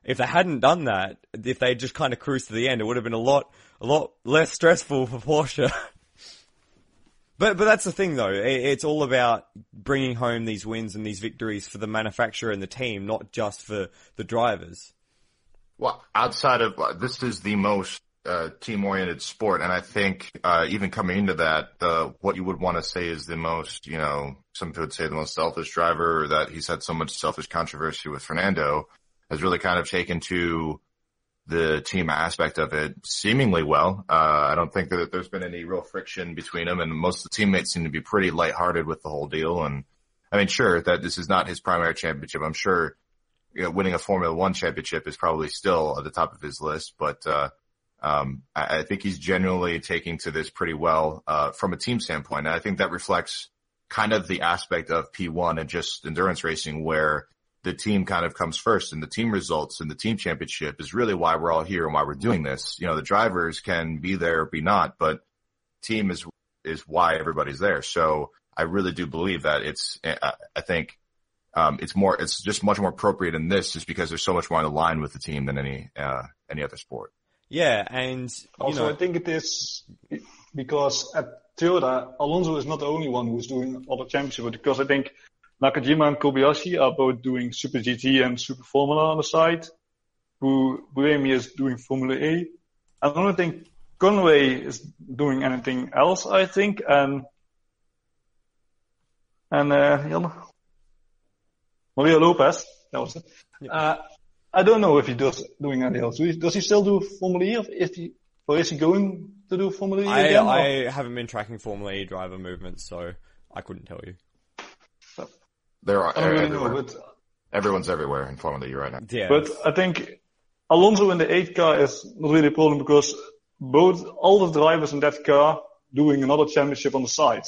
if they hadn't done that, if they just kind of cruised to the end, it would have been a lot, a lot less stressful for Porsche. But but that's the thing, though. It's all about bringing home these wins and these victories for the manufacturer and the team, not just for the drivers. Well, outside of uh, this is the most uh, team-oriented sport, and I think uh, even coming into that, the what you would want to say is the most, you know, some people would say the most selfish driver, or that he's had so much selfish controversy with Fernando, has really kind of taken to the team aspect of it seemingly well. Uh, I don't think that there's been any real friction between them, and most of the teammates seem to be pretty lighthearted with the whole deal. And I mean, sure, that this is not his primary championship. I'm sure, you know, winning a Formula One championship is probably still at the top of his list, but, uh, um, I, I think he's genuinely taking to this pretty well, uh, from a team standpoint. And I think that reflects kind of the aspect of P one and just endurance racing, where the team kind of comes first, and the team results and the team championship is really why we're all here and why we're doing this. You know, the drivers can be there or be not, but team is, is why everybody's there. So I really do believe that it's, I think, um, it's more, it's just much more appropriate in this, just because there's so much more on the line with the team than any, uh, any other sport. Yeah. And you also, know, I think it is because at Toyota, Alonso is not the only one who's doing other championships, because I think Nakajima and Kobayashi are both doing Super G T and Super Formula on the side. Who Buemi is doing Formula E. I don't think Conway is doing anything else, I think. And, and, uh, Mario Lopez, that was it. Yeah. Uh, I don't know if he does doing anything else. Does he still do Formula E, or if he, or is he going to do Formula E I, again? I haven't been tracking Formula E driver movements, so I couldn't tell you. There are, I don't really everywhere. know, but everyone's everywhere in Formula E right now. Yeah. But I think Alonso in the eight car is not really a problem, because both, all the drivers in that car doing another championship on the side.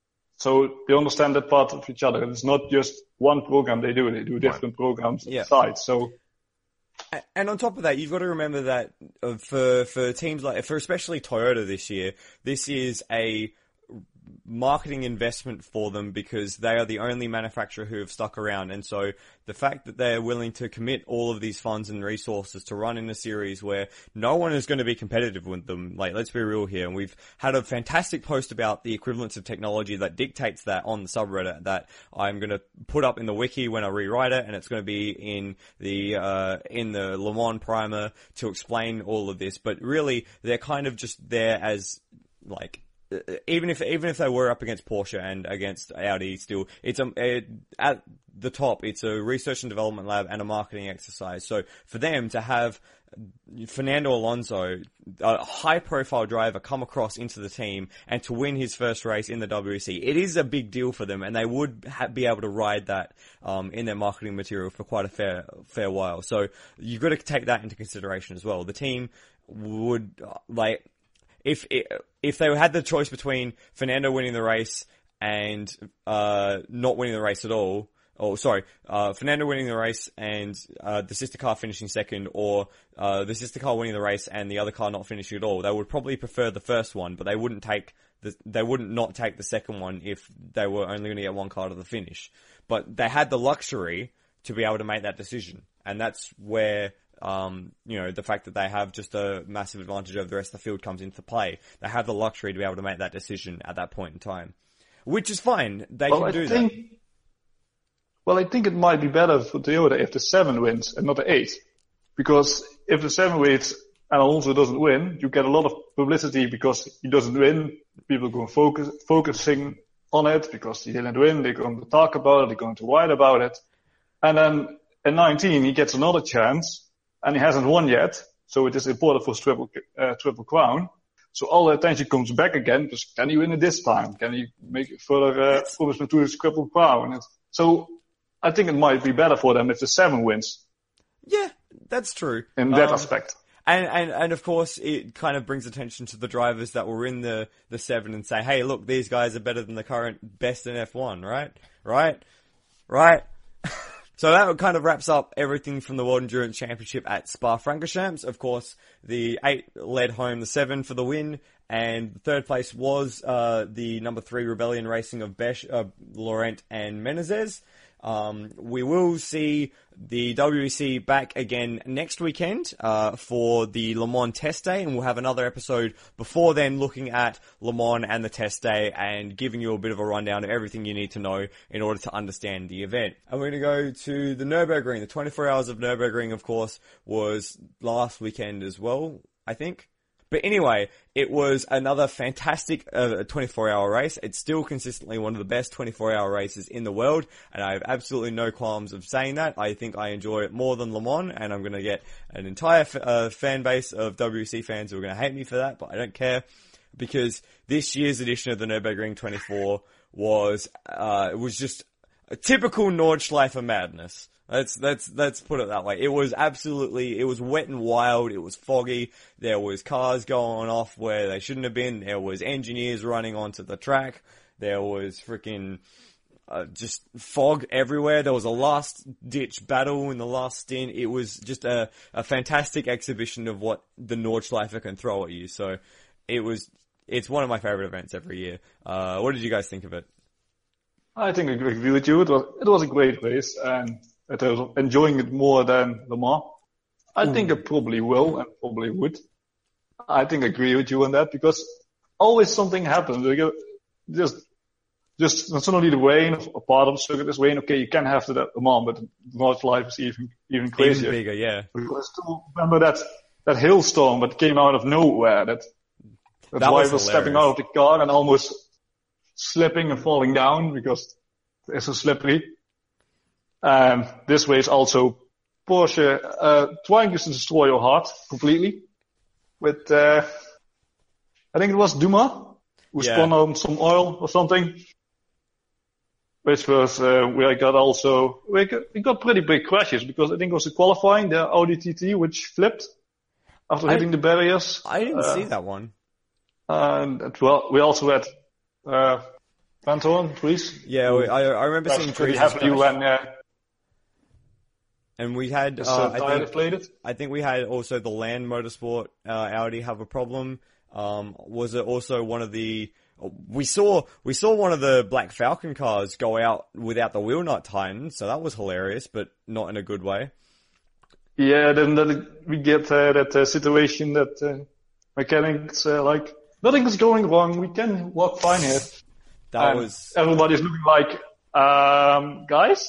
So they understand that part of each other. It's not just one program they do, they do different right. programs yeah. on the side. So. And on top of that, you've got to remember that for, for teams like, for especially Toyota this year, this is a marketing investment for them, because they are the only manufacturer who have stuck around. And so the fact that they're willing to commit all of these funds and resources to run in a series where no one is going to be competitive with them, like, let's be real here. And we've had a fantastic post about the equivalence of technology that dictates that on the subreddit that I'm going to put up in the wiki when I rewrite it, and it's going to be in the, uh, in the Le Mans primer to explain all of this. But really, they're kind of just there as, like, Even if even if they were up against Porsche and against Audi, still it's a, it, at the top. It's a research and development lab and a marketing exercise. So for them to have Fernando Alonso, a high-profile driver, come across into the team and to win his first race in the W E C, it is a big deal for them, and they would ha- be able to ride that um, in their marketing material for quite a fair fair while. So you've got to take that into consideration as well. The team would like. If if they had the choice between Fernando winning the race and uh not winning the race at all, or sorry, uh Fernando winning the race and uh the sister car finishing second, or uh the sister car winning the race and the other car not finishing at all, they would probably prefer the first one, but they wouldn't take the they wouldn't not take the second one if they were only going to get one car to the finish. But they had the luxury to be able to make that decision, and that's where Um, you know, the fact that they have just a massive advantage over the rest of the field comes into play. They have the luxury to be able to make that decision at that point in time, which is fine. They well, can I do think, that. Well, I think it might be better for Toyota if the seven wins and not the eight, because if the seven wins and Alonso doesn't win, you get a lot of publicity because he doesn't win. People go focus focusing on it because he didn't win. They're going to talk about it. They're going to write about it, and then at nineteen he gets another chance. And he hasn't won yet, so it is important for his triple, uh, triple crown. So all the attention comes back again, because can he win it this time? Can he make further uh, promisement to his triple crown? And so I think it might be better for them if the seven wins. Yeah, that's true. In that um, aspect. And, and, and of course, it kind of brings attention to the drivers that were in the, the seven and say, hey, look, these guys are better than the current best in F one, right? Right? Right? So that kind of wraps up everything from the World Endurance Championship at Spa-Francorchamps. Of course, the eight led home the seven for the win, and third place was uh the number three Rebellion Racing of Besh, uh, Laurent and Menezes. Um, we will see the W E C back again next weekend uh, for the Le Mans Test Day, and we'll have another episode before then looking at Le Mans and the Test Day and giving you a bit of a rundown of everything you need to know in order to understand the event. And we're going to go to the Nürburgring. The twenty-four hours of Nürburgring, of course, was last weekend as well, I think. But anyway, it was another fantastic uh, twenty-four hour race. It's still consistently one of the best twenty-four hour races in the world, and I have absolutely no qualms of saying that. I think I enjoy it more than Le Mans, and I'm going to get an entire f- uh, fan base of W E C fans who are going to hate me for that, but I don't care, because this year's edition of the Nürburgring twenty-four was uh, it was just a typical Nordschleife madness. Let's, let's, let's put it that way. It was absolutely, it was wet and wild, it was foggy, there was cars going off where they shouldn't have been, there was engineers running onto the track, there was freaking, uh, just fog everywhere, there was a last ditch battle in the last stint. It was just a, a fantastic exhibition of what the Nordschleife can throw at you, so it was, it's one of my favorite events every year. Uh, what did you guys think of it? I think I agree with you. It was, it was a great race, and I was enjoying it more than Le Mans. I think I probably will and probably would. I think I agree with you on that, because always something happens. Like, just, just not only the rain, a part of the circuit is rain. Okay, you can have that at Le Mans, but Nordschleife is even even crazier. Even bigger, yeah. I still remember that that hailstorm that came out of nowhere. That that, That was driver stepping out of the car and almost slipping and falling down because it's so slippery. Um, this race also, Porsche, uh, trying to destroy your heart completely with, uh, I think it was Dumas, who Yeah. spun on some oil or something. Which was, uh, where I got also, we got, we got pretty big crashes, because I think it was the qualifying, the Audi T T, which flipped after I- hitting the barriers. I didn't Uh, see that one. And as well, we also had, uh, Van Toorn, Dries. Yeah, we, I, I remember seeing Crashed pretty Dries' heavily crash. when, uh, And we had, his, uh, uh, I tire think, deflated. I think we had also the Land Motorsport uh, Audi have a problem. Um, was it also one of the? We saw we saw one of the Black Falcon cars go out without the wheel nut tightened, so that was hilarious, but not in a good way. Yeah, then, then we get uh, that uh, situation that uh, mechanics uh, like, nothing is going wrong, we can walk fine here. That And was everybody's looking like, um, guys?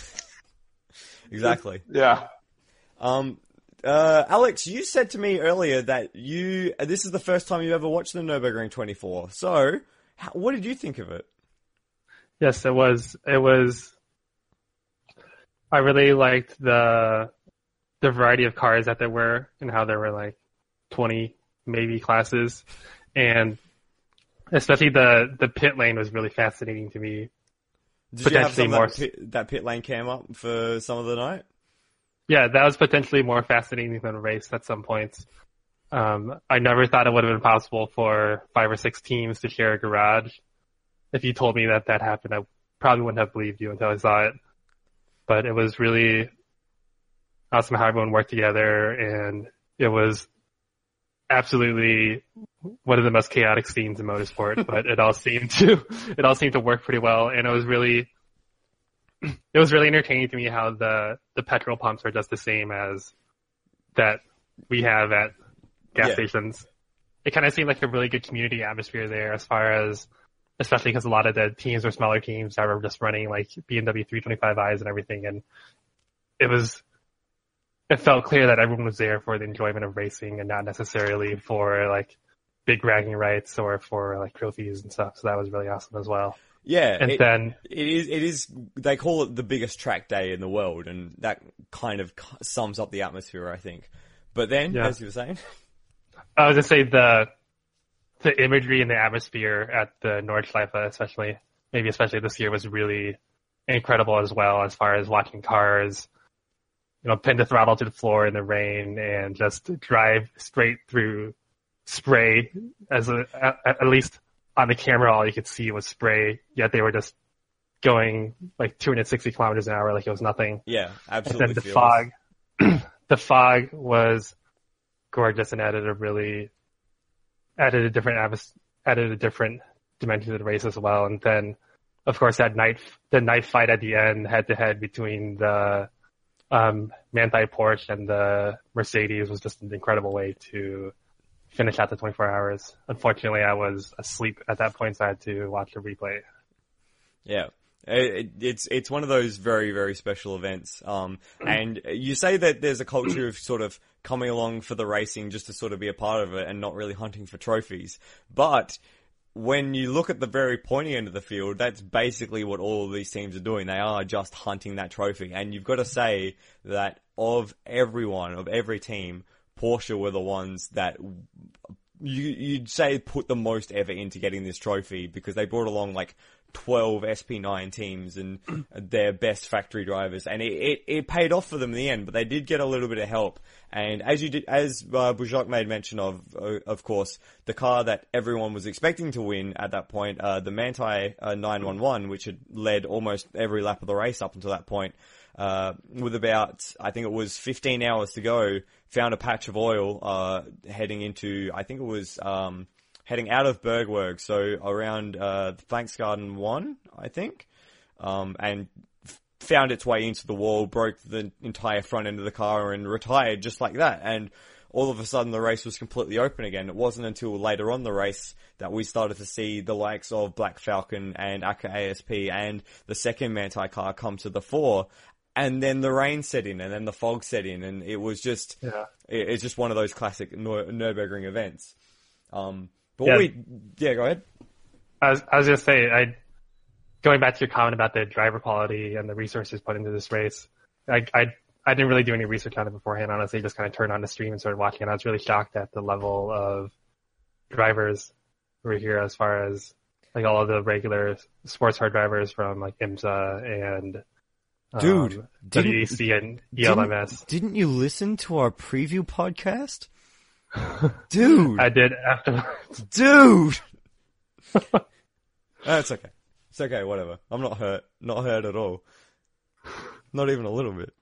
exactly. Yeah. Um, uh, Alex, you said to me earlier that you this is the first time you ever watched the Nürburgring twenty-four. So, how, what did you think of it? Yes, it was. It was. I really liked the the variety of cars that there were, and how there were like twenty maybe classes, and especially the the pit lane was really fascinating to me. Did you have Potentially some of more. that pit, that pit lane cam up for some of the night? Yeah, that was potentially more fascinating than a race at some points. Um, I never thought it would have been possible for five or six teams to share a garage. If you told me that that happened, I probably wouldn't have believed you until I saw it. But it was really awesome how everyone worked together, and it was absolutely one of the most chaotic scenes in motorsport. But it all seemed to it all seemed to work pretty well, and it was really it was really entertaining to me how the the petrol pumps are just the same as that we have at gas Yeah. stations. It kind of seemed like a really good community atmosphere there, as far as, especially because a lot of the teams were smaller teams that were just running like B M W three twenty-five i's and everything, and it was, it felt clear that everyone was there for the enjoyment of racing and not necessarily for like big bragging rights or for like trophies and stuff. So that was really awesome as well. Yeah, And it, then, it is. It is. They call it the biggest track day in the world, and that kind of sums up the atmosphere, I think. But then, Yeah. as you were saying, I was gonna say the the imagery and the atmosphere at the Nordschleife, especially maybe especially this year, was really incredible as well, as far as watching cars, you know, pin the throttle to the floor in the rain and just drive straight through spray. As a, at, at least on the camera, all you could see was spray. Yet they were just going like two hundred sixty kilometers an hour, like it was nothing. yeah, And absolutely. then the feels- fog, the fog was gorgeous and added a really, added a different atmos- added a different dimension to the race as well. And then of course, that night, the night fight at the end, head to head between the um, Manthey Porsche and the Mercedes was just an incredible way to finish out the twenty-four hours. Unfortunately, I was asleep at that point, so I had to watch the replay. Yeah. It, it's it's one of those very, very special events. Um, and you say that there's a culture of sort of coming along for the racing just to sort of be a part of it and not really hunting for trophies. But when you look at the very pointy end of the field, that's basically what all of these teams are doing. They are just hunting that trophy. And you've got to say that of everyone, of every team, Porsche were the ones that you, you'd say put the most effort into getting this trophy, because they brought along like twelve S P nine teams and their best factory drivers, and it, it, it paid off for them in the end, but they did get a little bit of help. And as you did, as uh, Bujoc made mention of, uh, of course, the car that everyone was expecting to win at that point, uh, the Manthey uh, nine one one, which had led almost every lap of the race up until that point, uh, with about, I think it was fifteen hours to go, found a patch of oil, uh, heading into, I think it was, um, heading out of Bergwerk, so around uh, Thanksgarden one, I think, um, and f- found its way into the wall, broke the entire front end of the car, and retired just like that. And all of a sudden, the race was completely open again. It wasn't until later on the race that we started to see the likes of Black Falcon and A K A S P and the second Manthey car come to the fore. And then the rain set in, and then the fog set in, and it was just, yeah. it, it's just one of those classic Nür- Nürburgring events. Um, But yeah. we, yeah, go ahead. I was, I was just saying, I, going back to your comment about the driver quality and the resources put into this race, I, I, I didn't really do any research on it beforehand, honestly, just kind of turned on the stream and started watching it. I was really shocked at the level of drivers who were here, as far as like all of the regular sports car drivers from like IMSA and um, Dude, W E C and E L M S. Didn't, didn't you listen to our preview podcast? Dude. I did afterwards. Dude! That's okay. It's okay, whatever. I'm not hurt. Not hurt at all. Not even a little bit.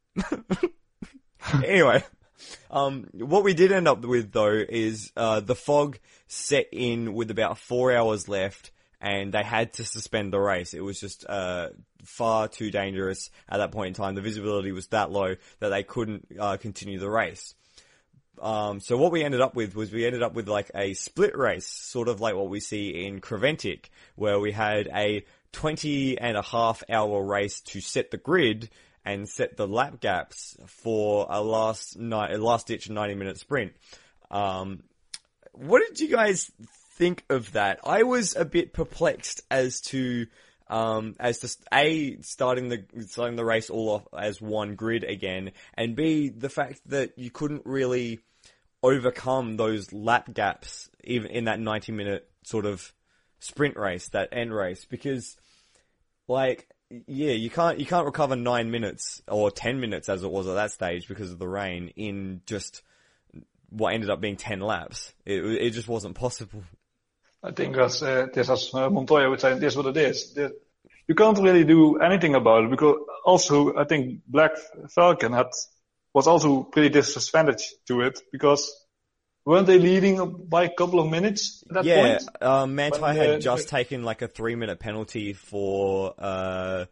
Anyway, um, what we did end up with, though, is uh, the fog set in with about four hours left, and they had to suspend the race. It was just uh, far too dangerous at that point in time. The visibility was that low that they couldn't uh, continue the race. Um, so what we ended up with was we ended up with like a split race, sort of like what we see in Creventic, where we had a twenty and a half hour race to set the grid and set the lap gaps for a last night, a last ditch ninety minute sprint. Um, what did you guys think of that? I was a bit perplexed as to, um, as to A, starting the, starting the race all off as one grid again, and B, the fact that you couldn't really overcome those lap gaps even in that ninety minute sort of sprint race, that end race, because like, yeah, you can't, you can't recover nine minutes or ten minutes as it was at that stage because of the rain in just what ended up being ten laps. It, it just wasn't possible. I think that's, uh, this as uh, Montoya would say, this is what it is. This, you can't really do anything about it, because also I think Black Falcon had, was also pretty disadvantaged to it, because weren't they leading by a couple of minutes at that yeah, point? Yeah, um, Manthey When had the- just taken like a three minute penalty for, uh,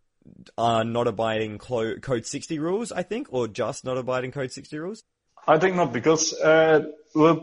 uh, not abiding clo- code sixty rules, I think, or just not abiding code sixty rules. I think not, because uh, well,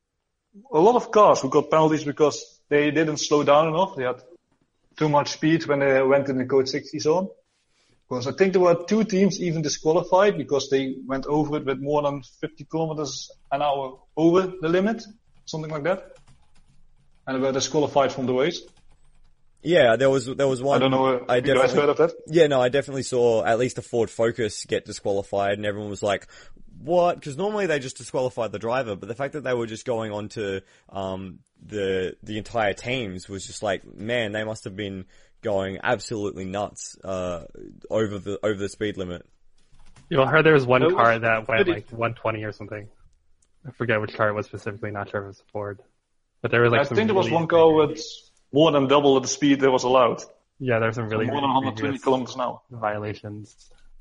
a lot of cars who got penalties because they didn't slow down enough. They had too much speed when they went in the code sixty zone. Because I think there were two teams even disqualified because they went over it with more than fifty kilometers an hour over the limit, something like that. And they were disqualified from the race. Yeah, there was there was one. I don't know. Uh, I you guys definitely- heard of that? Yeah, no, I definitely saw at least a Ford Focus get disqualified, and everyone was like, what? Because normally they just disqualified the driver, but the fact that they were just going on to um, the the entire teams was just like, man, they must have been going absolutely nuts uh, over the over the speed limit. You know, I heard there was one It was car that went pretty- like one twenty or something. I forget which car it was specifically, not sure if it was a Ford. But there was like I some think there was really- one car with more than double the speed that was allowed. Yeah, there were some really, more than really one hundred twenty egregious kilometers an hour. violations.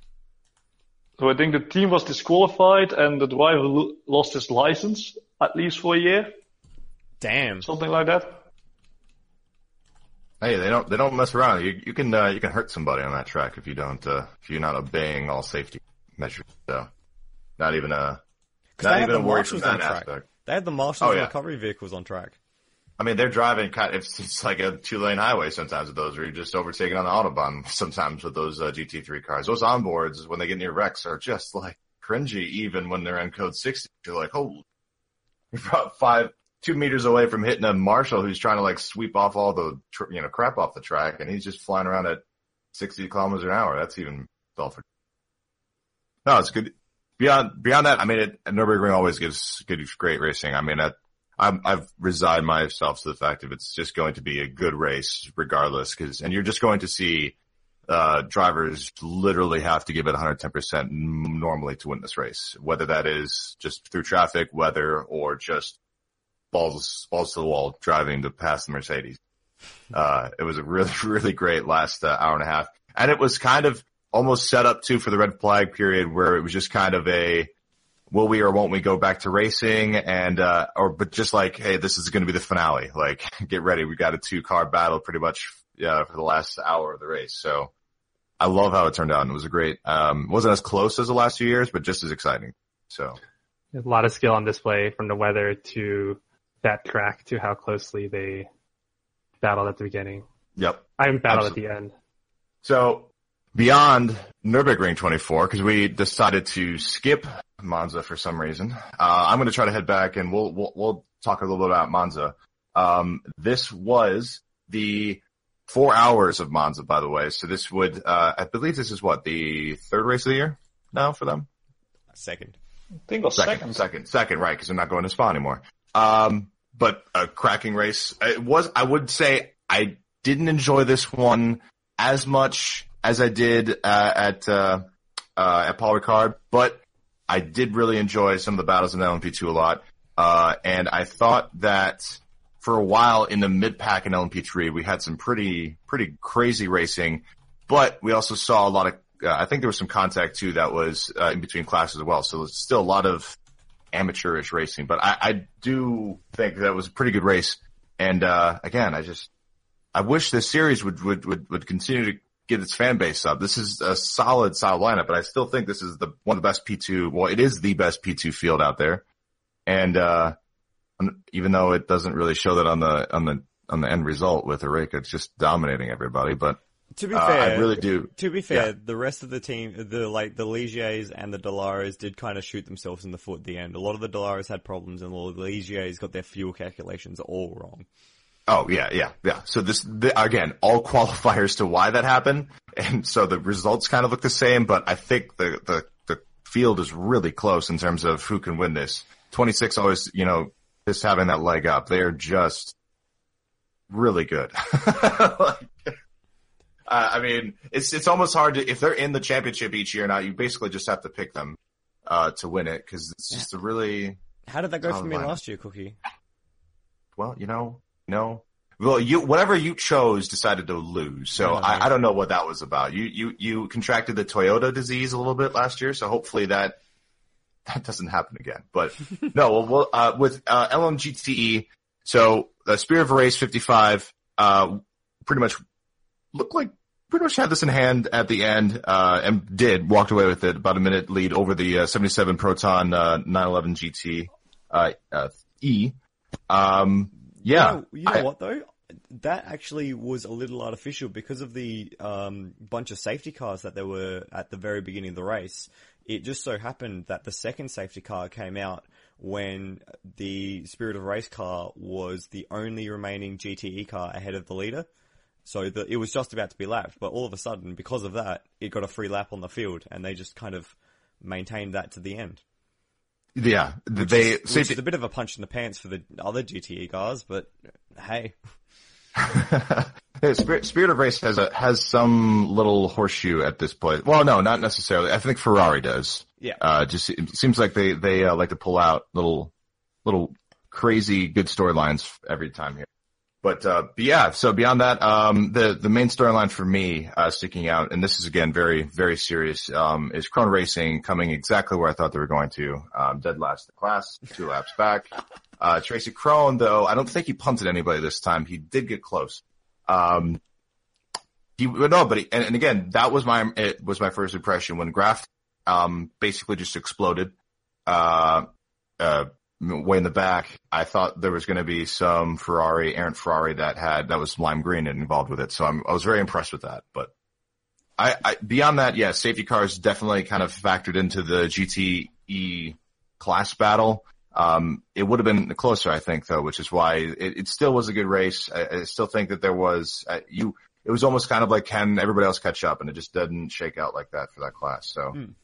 So I think the team was disqualified and the driver lo- lost his license at least for a year, Damn. something like that. Hey, they don't they don't mess around. You you can uh, you can hurt somebody on that track if you don't uh, if you're not obeying all safety measures. So not even a not even a worry from that aspect. They had the marshals oh, and yeah. recovery vehicles on track. I mean, they're driving kind of, it's, it's like a two lane highway sometimes with those, where you're just overtaking on the Autobahn sometimes with those uh, G T three cars. Those onboards, when they get near wrecks, are just like cringy even when they're in code sixty. You're like, holy, you're about five, two meters away from hitting a marshal who's trying to like sweep off all the, tr- you know, crap off the track, and he's just flying around at sixty kilometers an hour. That's even dull for. No, it's good. Beyond, beyond that, I mean, it, Nürburgring always gives good, great racing. I mean, I, I'm, I've resigned myself to the fact that it's just going to be a good race regardless, cause, and you're just going to see, uh, drivers literally have to give it one hundred ten percent normally to win this race, whether that is just through traffic, weather, or just balls, balls to the wall driving to pass the Mercedes. Uh, it was a really, really great last uh, hour and a half. And it was kind of almost set up too for the red flag period, where it was just kind of a, will we or won't we go back to racing? And, uh, or, but just like, hey, this is going to be the finale. Like, get ready. We got a two car battle pretty much, uh, for the last hour of the race. So I love how it turned out. And it was a great, um, wasn't as close as the last few years, but just as exciting. So There's a lot of skill on display, from the weather to that track to how closely they battled at the beginning. Yep. I battled Absolutely. at the end. So beyond Nürburgring twenty-four, because we decided to skip Monza for some reason, uh, I'm going to try to head back and we'll, we'll, we'll talk a little bit about Monza. Um, this was the four hours of Monza, by the way. So this would, uh, I believe this is what, the third race of the year now for them? Second. I think it was Second, second. second, second, right, because they're not going to Spa anymore. Um, but a cracking race. It was, I would say I didn't enjoy this one as much as I did, uh, at, uh, uh, at Paul Ricard, but I did really enjoy some of the battles in L M P two a lot. Uh, and I thought that for a while in the mid-pack in L M P three, we had some pretty, pretty crazy racing, but we also saw a lot of, uh, I think there was some contact too that was, uh, in between classes as well. So it's still a lot of amateurish racing, but I, I do think that was a pretty good race. And, uh, again, I just, I wish this series would, would, would, would continue to get its fan base up. This is a solid, solid lineup, but I still think this is the, one of the best P two, well, it is the best P two field out there. And, uh, even though it doesn't really show that on the, on the, on the end result with Eureka, it's just dominating everybody, but To be uh, fair, I really do. To be fair, Yeah. the rest of the team, the like the Ligiers and the Delaros did kind of shoot themselves in the foot at the end. A lot of the Delaros had problems, and a lot of the Ligiers got their fuel calculations all wrong. Oh, yeah, yeah, yeah. So this, the, again, all qualifiers to why that happened. And so the results kind of look the same, but I think the, the, the field is really close in terms of who can win this. twenty-six always, you know, just having that leg up. They are just really good. like, uh, I mean, it's, it's almost hard to, if they're in the championship each year now, you basically just have to pick them, uh, to win it, cause it's just a really, How did that go Oh, for me wow. last year, Cookie? well, you know, no. Well, you, whatever you chose decided to lose. So I know. I, I don't know what that was about. You, you, you contracted the Toyota disease a little bit last year. So hopefully that, that doesn't happen again. But no, well, well uh, with, uh, L M G T E, so the Spirit of a Race fifty-five, uh, pretty much looked like, pretty much had this in hand at the end, uh, and did, walked away with it, about a minute lead over the, uh, seventy-seven Proton, uh, nine eleven G T, uh, uh, E. Um, yeah. You know, you know I- what though? That actually was a little artificial because of the um, bunch of safety cars that there were at the very beginning of the race. It just so happened that the second safety car came out when the Spirit of Race car was the only remaining G T E car ahead of the leader. So the, it was just about to be lapped, but all of a sudden, because of that, it got a free lap on the field, and they just kind of maintained that to the end. Yeah, Which they is, which safety. is a bit of a punch in the pants for the other G T E cars, but hey. Yeah, Spirit, Spirit of Race has a, has some little horseshoe at this point. Well, no, not necessarily. I think Ferrari does. Yeah. Uh, just it seems like they they uh, like to pull out little little crazy good storylines every time here. But uh, but yeah, so beyond that, um, the the main storyline for me uh, sticking out, and this is again very very serious, um, is Krone Racing coming exactly where I thought they were going to. Um, dead last in the class, two laps back. Uh, Tracy Krone, though, I don't think he punted anybody this time. He did get close. Um, he, no, but he, and, and again, that was my, it was my first impression when Graf, um, basically just exploded, uh, uh, way in the back. I thought there was going to be some Ferrari, errant Ferrari that had, that was lime green and involved with it. So I'm, I was very impressed with that, but I, I, beyond that, yeah, safety cars definitely kind of factored into the G T E class battle. Um, it would have been closer, I think, though, which is why it, it still was a good race. I, I still think that there was, uh, you, it was almost kind of like, can everybody else catch up? And it just didn't shake out like that for that class. So, mm.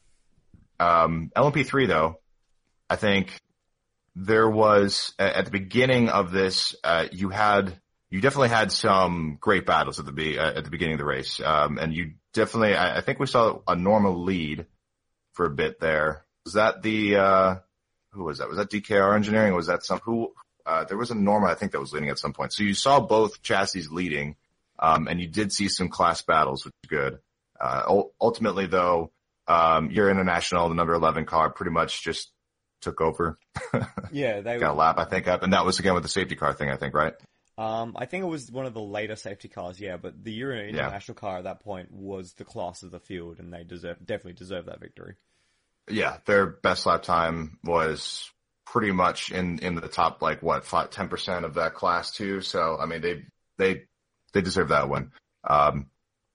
um, L M P three, though, I think there was, at the beginning of this, uh, you had, you definitely had some great battles at the be, uh, at the beginning of the race. Um, and you definitely, I, I think we saw a normal lead for a bit there. Was that the, uh, who was that? Was that D K R Engineering? Or was that some, who, uh, there was a Norma, I think, that was leading at some point. So you saw both chassis leading, um, and you did see some class battles, which is good. Uh, ultimately though, um, your International, the number eleven car pretty much just took over. Yeah, they got a lap, I think, up, and that was again with the safety car thing, I think, right? Um, I think it was one of the later safety cars, yeah, but the Euro International yeah. car at that point was the class of the field, and they deserve, definitely deserved that victory. Yeah, their best lap time was pretty much in, in the top, like, what, five, ten percent of that class too. So, I mean, they, they, they deserve that win. Um,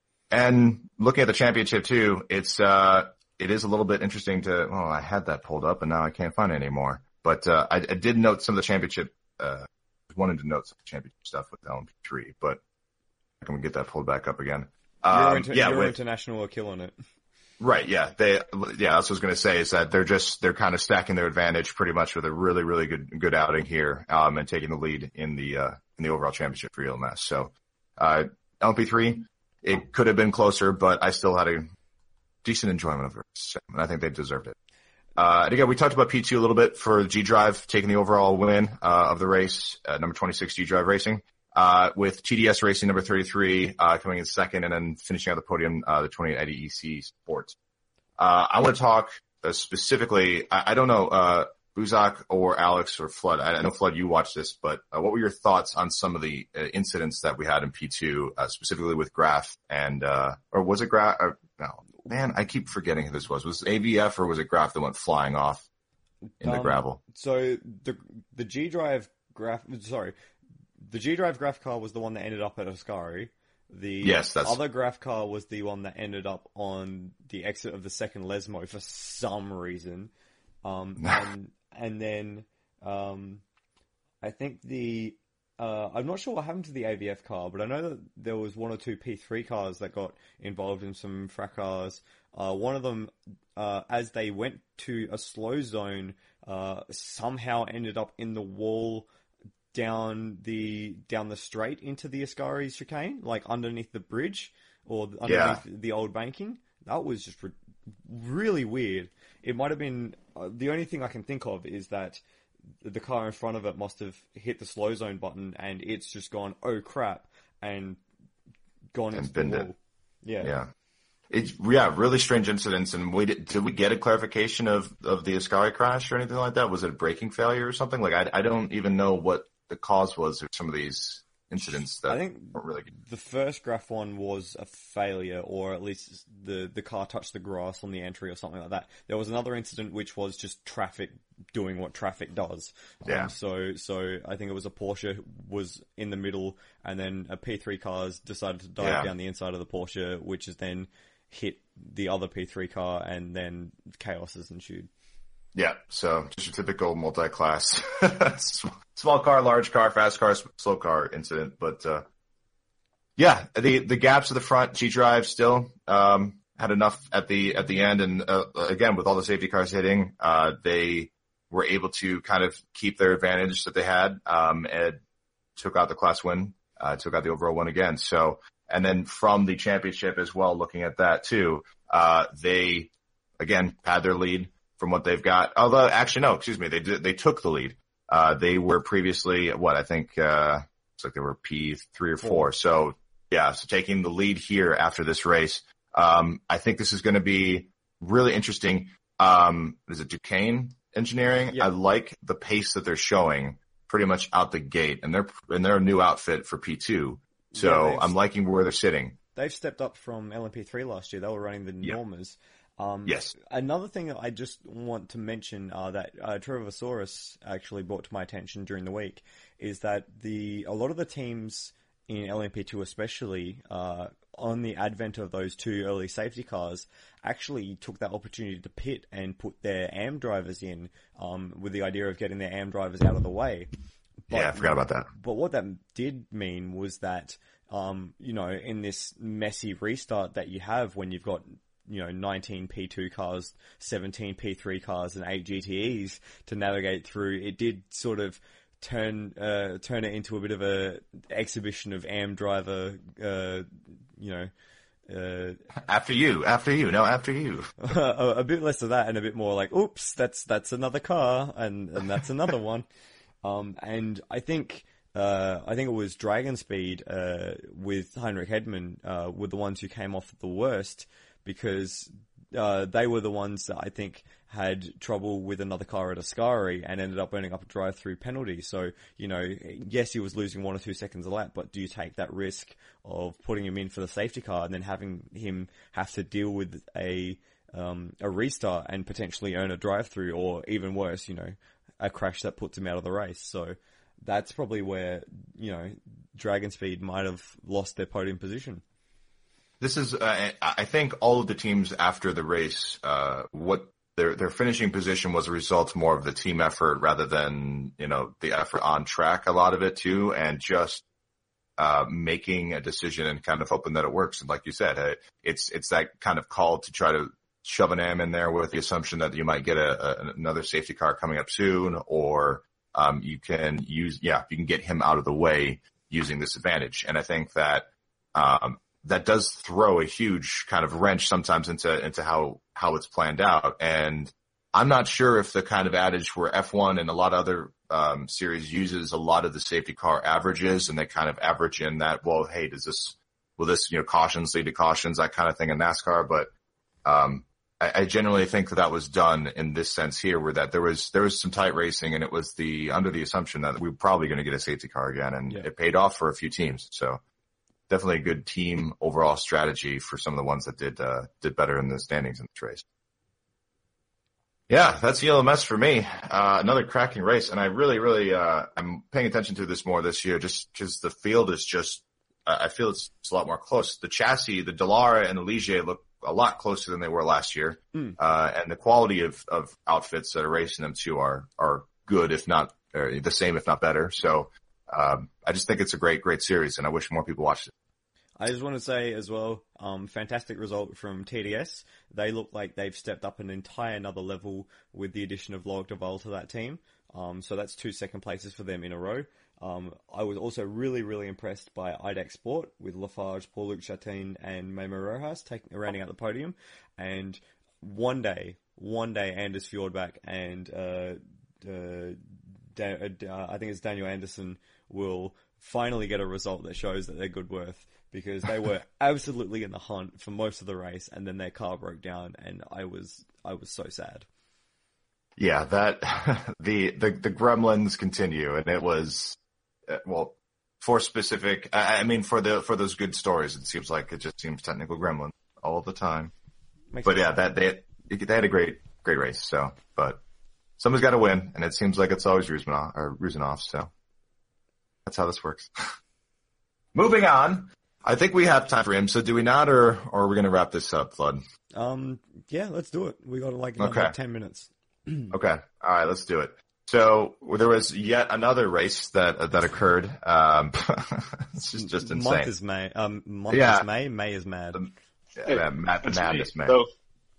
and looking at the championship too, it's, uh, it is a little bit interesting to, well, I had that pulled up and now I can't find it anymore. But, uh, I, I did note some of the championship, uh, wanted to note some championship stuff with L M P three, but I'm going to get that pulled back up again. Um, Euro, Inter- yeah, Euro with, International are killing it. Right, yeah. They, yeah, that's what I was going to say is that they're just, they're kind of stacking their advantage pretty much with a really, really good, good outing here, um, and taking the lead in the, uh, in the overall championship for E L M S. So, uh, L M P three, it could have been closer, but I still had a decent enjoyment of it, and I think they deserved it. Uh, and again, we talked about P two a little bit for G Drive taking the overall win, uh, of the race, uh, number twenty-six G Drive Racing. Uh, with T D S Racing number thirty-three, uh, coming in second and then finishing out the podium, uh, the twenty-eight I D E C Sports. Uh, I want to talk uh, specifically, I, I don't know, uh, Buzak or Alex or Flood. I, I know Flood, you watched this, but, uh, what were your thoughts on some of the uh, incidents that we had in P two, uh, specifically with Graf and, uh, or was it Graf? Or, no, man, I keep forgetting who this was. Was it A V F or was it Graf that went flying off in um, the gravel? So the, the G Drive Graf, sorry. The G Drive Graf car was the one that ended up at Ascari. The yes, that's... other Graf car was the one that ended up on the exit of the second Lesmo for some reason. Um, and, and then, um, I think the, uh, I'm not sure what happened to the A V F car, but I know that there was one or two P three cars that got involved in some fracas. Uh, one of them, uh, as they went to a slow zone, uh, somehow ended up in the wall down the down the straight into the Ascari chicane, like underneath the bridge or underneath yeah. the old banking. That was just re- really weird. It might have been uh, the only thing I can think of is that the car in front of it must have hit the slow zone button and it's just gone, oh crap, and gone and into the wall. It. Yeah, yeah, it's yeah, really strange incidents. And we did, did we get a clarification of of the Ascari crash or anything like that? Was it a braking failure or something? Like I I don't even know what the cause was of some of these incidents that I think weren't really good. The first Graf one was a failure, or at least the the car touched the grass on the entry or something like that. There was another incident which was just traffic doing what traffic does. Yeah. Um, so so I think it was a Porsche was in the middle, and then a P three cars decided to dive yeah. down the inside of the Porsche, which is then hit the other P three car, and then chaos has ensued. Yeah, so just a typical multi-class small car, large car, fast car, slow car incident. But uh yeah, the the gaps at the front, G Drive still um had enough at the at the end, and uh, again with all the safety cars hitting, uh they were able to kind of keep their advantage that they had, um and took out the class win, uh took out the overall win again. So and then from the championship as well, looking at that too, uh they again had their lead from what they've got. Although, actually, no, excuse me, they did, they took the lead. Uh, they were previously, what, I think, uh, it's like they were P three or four. So, yeah, so taking the lead here after this race. Um, I think this is going to be really interesting. Um, is it Duquesne Engineering? Yeah. I like the pace that they're showing pretty much out the gate, and they're, and they're a new outfit for P two. So Yeah, I'm liking where they're sitting. They've stepped up from L M P three last year. They were running the Yeah. Normas. Um, Yes. Another thing that I just want to mention uh, that uh, Trevosaurus actually brought to my attention during the week is that the a lot of the teams in L M P two especially, uh, on the advent of those two early safety cars, actually took that opportunity to pit and put their A M drivers in, um, with the idea of getting their A M drivers out of the way. But, Yeah, I forgot about that. But what that did mean was that, um, you know, in this messy restart that you have when you've got, you know, nineteen P two cars, seventeen P three cars, and eight G T Es to navigate through, it did sort of turn uh, turn it into a bit of a exhibition of A M driver, uh, you know, uh, After you, after you, no, after you. a, a bit less of that and a bit more like, oops, that's that's another car, and, and that's another one. Um, and I think uh, I think it was Dragon Speed uh, with Heinrich Hedman uh, were the ones who came off the worst, because uh, they were the ones that I think had trouble with another car at Ascari and ended up earning up a drive-through penalty. So, you know, yes, he was losing one or two seconds a lap, but do you take that risk of putting him in for the safety car and then having him have to deal with a um, a restart and potentially earn a drive-through, or even worse, you know, a crash that puts him out of the race? So that's probably where, you know, Dragon Speed might have lost their podium position. This is, uh, I think all of the teams after the race, uh, what their, their finishing position was a result more of the team effort rather than, you know, the effort on track, a lot of it too, and just, uh, making a decision and kind of hoping that it works. And like you said, uh, it's, it's that kind of call to try to shove an A M in there with the assumption that you might get a, a another safety car coming up soon, or, um, you can use, yeah, you can get him out of the way using this advantage. And I think that, um, that does throw a huge kind of wrench sometimes into, into how, how it's planned out. And I'm not sure if the kind of adage where F one and a lot of other, um, series uses a lot of the safety car averages, and they kind of average in that, well, hey, does this, will this, you know, cautions lead to cautions, that kind of thing in NASCAR. But, um, I, I generally think that that was done in this sense here, where that there was, there was some tight racing, and it was the, under the assumption that we were probably going to get a safety car again, and yeah. It paid off for a few teams. So, definitely a good team overall strategy for some of the ones that did uh, did better in the standings in this race. Yeah, that's the L M S for me. Uh, another cracking race, and I really, really, uh, I'm paying attention to this more this year, just because the field is just, uh, I feel it's, it's a lot more close. The chassis, the Dallara and the Ligier look a lot closer than they were last year, mm. uh, and the quality of, of outfits that are racing them too are are good, if not uh, the same, if not better. So. Um, I just think it's a great, great series, and I wish more people watched it. I just want to say as well, um, fantastic result from T D S. They look like they've stepped up an entire another level with the addition of Loic Duval to that team. Um, so that's two second places for them in a row. Um, I was also really, really impressed by I D E C Sport with Lafarge, Paul-Luc Chatin, and Memo Rojas taking, rounding out the podium. And one day, one day, Anders Fjordback and, uh, uh, Dan, uh, I think it's Daniel Anderson will finally get a result that shows that they're good worth, because they were absolutely in the hunt for most of the race, and then their car broke down, and I was I was so sad. Yeah, that the the the gremlins continue, and it was uh, well for specific. I, I mean, for the for those good stories, it seems like it just seems technical gremlin all the time. Makes but sense. Yeah, that they they had a great great race. So, but someone's got to win, and it seems like it's always Ruzanov, or Ruzanov, so. That's how this works. Moving on. I think we have time for him, so do we not, or, or are we going to wrap this up, Flood? Um, yeah, let's do it. We got like another okay. ten minutes. Okay. All right, let's do it. So there was yet another race that uh, that occurred. Um, this is just insane. Month is May. Um, month yeah. is May. May is mad. Um, yeah, yeah, mad, madness, man. So.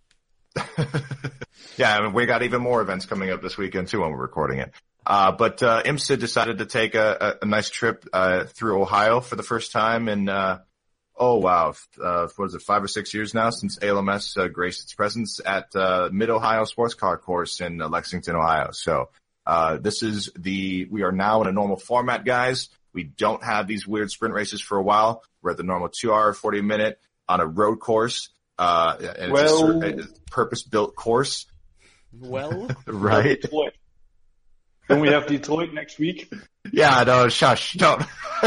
Yeah, I mean, we got even more events coming up this weekend too when we're recording it. Uh, but, uh, IMSA decided to take a, a, a nice trip, uh, through Ohio for the first time in, uh, oh wow, uh, what is it, five or six years now since A L M S, uh, graced its presence at, uh, Mid-Ohio Sports Car Course in uh, Lexington, Ohio. So, uh, this is the, we are now in a normal format, guys. We don't have these weird sprint races for a while. We're at the normal two hour, forty minute on a road course, uh, and well, it's a, a purpose built course. Well, right. Then we have Detroit next week. Yeah, no, shush, don't.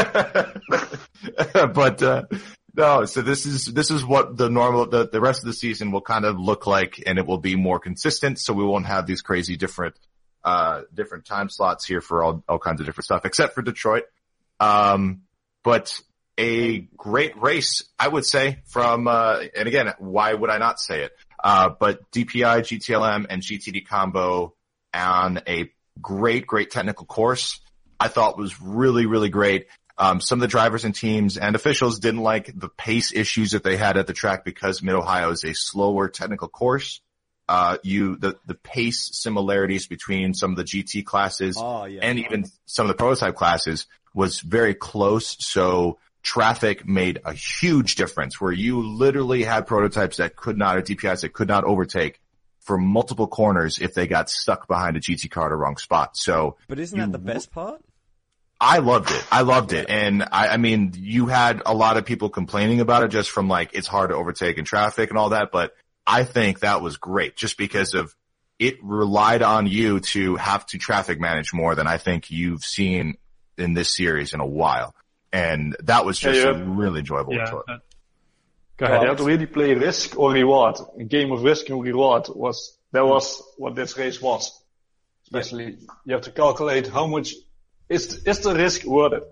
But, uh, no, so this is, this is what the normal, the, the rest of the season will kind of look like, and it will be more consistent, so we won't have these crazy different, uh, different time slots here for all, all kinds of different stuff, except for Detroit. Um, but a great race, I would say, from, uh, and again, why would I not say it? Uh, but D P I, G T L M, and G T D combo on a great, great technical course, I thought was really, really great. Um, some of the drivers and teams and officials didn't like the pace issues that they had at the track because Mid-Ohio is a slower technical course. Uh, you, the, the pace similarities between some of the G T classes oh, yeah. and even some of the prototype classes was very close. So traffic made a huge difference where you literally had prototypes that could not, or D P Is that could not overtake for multiple corners if they got stuck behind a G T car at a wrong spot. So, but isn't that the best part? I loved it. I loved it. And I, I mean, you had a lot of people complaining about it just from like, it's hard to overtake in traffic and all that. But I think that was great just because of it relied on you to have to traffic manage more than I think you've seen in this series in a while. And that was just yeah, yeah. really enjoyable. Yeah. To Go ahead. You have to really play risk or reward. A game of risk and reward was, that was what this race was. Especially, yeah. you have to calculate how much is, is the risk worth it?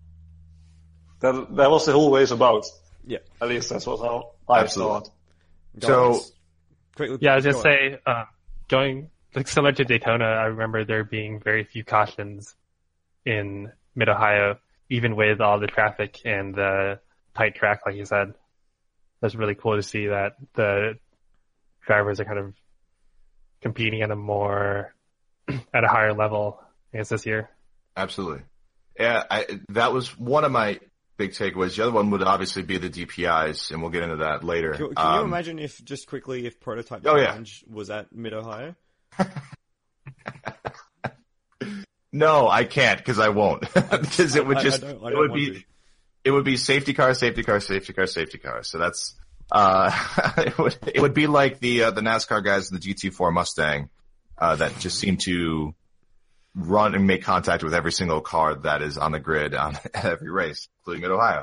That, that was the whole race about. Yeah. At least that's what how I Absolutely. thought. So, quickly, yeah, I was just say, uh, going, like similar to Daytona, I remember there being very few cautions in Mid-Ohio, even with all the traffic and the tight track, like you said. That's really cool to see that the drivers are kind of competing at a more, at a higher level, I guess, this year. Absolutely. Yeah, I, that was one of my big takeaways. The other one would obviously be the D P Is, and we'll get into that later. Can, can um, you imagine if, just quickly, if Prototype oh, Challenge yeah. was at Mid-Ohio? No, I can't, because I won't. Because it would I, just, I don't, I it don't would want be, to. it would be safety car, safety car, safety car, safety car. So that's, uh, it would, it would be like the, uh, the NASCAR guys in the G T four Mustang, uh, that just seem to run and make contact with every single car that is on the grid on every race, including Mid-Ohio.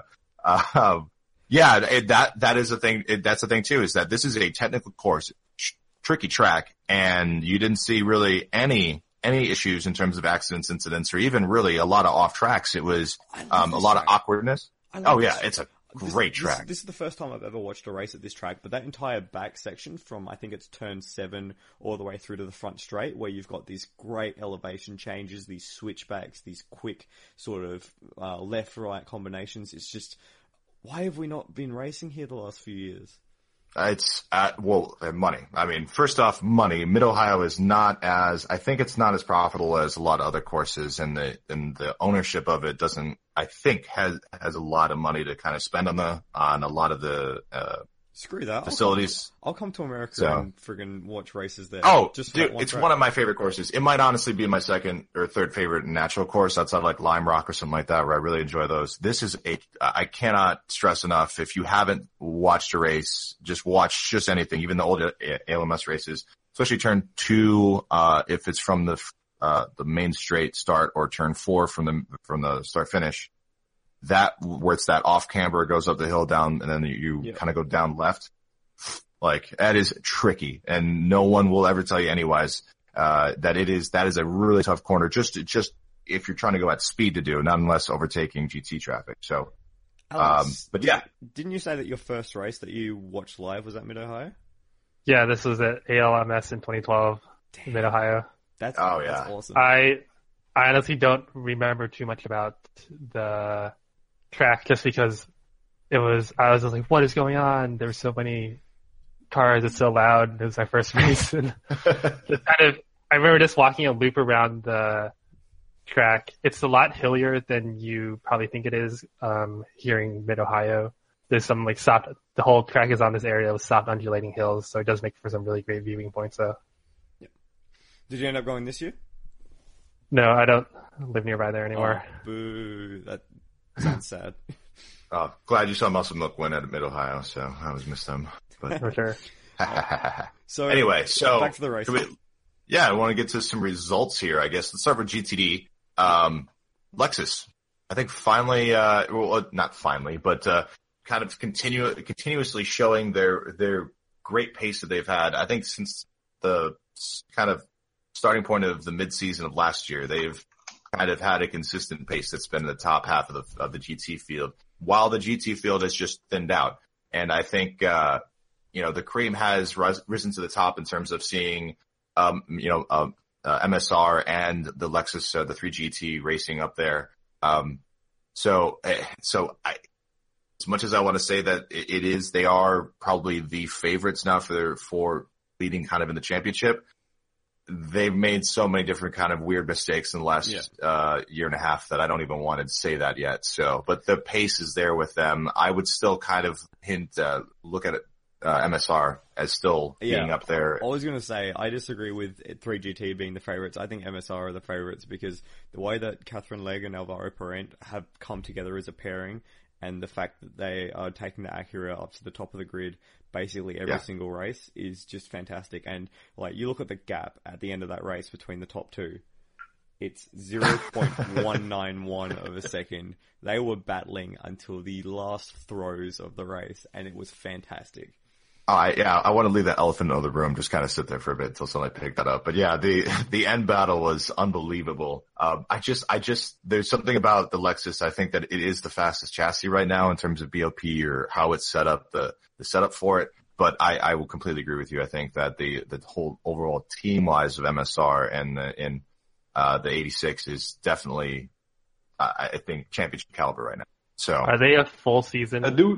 Um, yeah, it, that, that is the thing, it, that's the thing too, is that this is a technical course, tr- tricky track, and you didn't see really any, any issues in terms of accidents, incidents, or even really a lot of off tracks. It was, um, a lot track. of awkwardness. Oh yeah, it's a great this, track. This, this is the first time I've ever watched a race at this track, but that entire back section from, I think it's turn seven all the way through to the front straight, where you've got these great elevation changes, these switchbacks, these quick sort of, uh, left-right combinations. It's just, why have we not been racing here the last few years? It's at, well, money. I mean, first off, money. Mid-Ohio is not as, I think it's not as profitable as a lot of other courses, and the, and the ownership of it doesn't, I think, has, has a lot of money to kind of spend on the, on a lot of the, uh, Screw that. facilities. I'll come, I'll come to America So- and friggin' watch races there. Oh, just for dude, that one it's track. one of my favorite courses. It might honestly be my second or third favorite natural course outside of like Lime Rock or something like that, where I really enjoy those. This is a, I cannot stress enough, if you haven't watched a race, just watch just anything, even the old A L M S races, especially turn two, uh, if it's from the, uh, the main straight start, or turn four from the, from the start finish. That, where it's that off camber, goes up the hill down, and then you Yep. kind of go down left. Like, that is tricky, and no one will ever tell you anyways, uh, that it is, that is a really tough corner, just, just if you're trying to go at speed to do, not unless overtaking G T traffic. So, Alex, um, but yeah. Didn't you say that your first race that you watched live was at Mid-Ohio? Yeah, this was at A L M S in twenty twelve in Mid-Ohio. That's, Oh, that's yeah. awesome. I, I honestly don't remember too much about the track, just because it was, I was just like, what is going on? There were so many cars, it's so loud. It was my first race, and just kind of, I remember just walking a loop around the track. It's a lot hillier than you probably think it is, um, here in Mid-Ohio. There's some like soft, the whole track is on this area with soft undulating hills, so it does make for some really great viewing points, though. Did you end up going this year? No, I don't live nearby there anymore. Oh, boo. That sounds sad. Oh, glad you saw Muscle Milk win at Mid-Ohio, so I always miss them. But For sure. So anyway, so back to the race. we, Yeah, I want to get to some results here, I guess. Let's start with G T D. Um, Lexus, I think finally, uh, well, not finally, but, uh, kind of continue, continuously showing their, their great pace that they've had. I think since the kind of starting point of the mid-season of last year, they've kind of had a consistent pace that's been in the top half of the, of the G T field, while the G T field has just thinned out. And I think, uh, you know, the cream has ris- risen to the top in terms of seeing, um, you know, um, uh, M S R and the Lexus, uh, the three G T racing up there. Um, so, so I, as much as I want to say that it, it is, they are probably the favorites now for, for leading kind of in the championship. They've made so many different kind of weird mistakes in the last, yeah. uh, year and a half that I don't even want to say that yet. So, but the pace is there with them. I would still kind of hint, uh, look at it. Uh, M S R as still yeah. being up there. I was going to say, I disagree with three G T being the favourites. I think M S R are the favourites because the way that Catherine Legge and Alvaro Parent have come together as a pairing, and the fact that they are taking the Acura up to the top of the grid basically every yeah. single race is just fantastic. And like, you look at the gap at the end of that race between the top two, it's zero point one nine one of a second. They were battling until the last throws of the race, and it was fantastic. I, yeah, I want to leave that elephant in the room, just kind of sit there for a bit until somebody picked that up. But yeah, the, the end battle was unbelievable. Um, I just, I just, there's something about the Lexus. I think that it is the fastest chassis right now in terms of B O P or how it's set up, the, the setup for it. But I, I will completely agree with you. I think that the, the whole overall team wise of M S R and the, in, uh, the eighty-six is definitely, uh, I think championship caliber right now. So. Are they a full season? I do.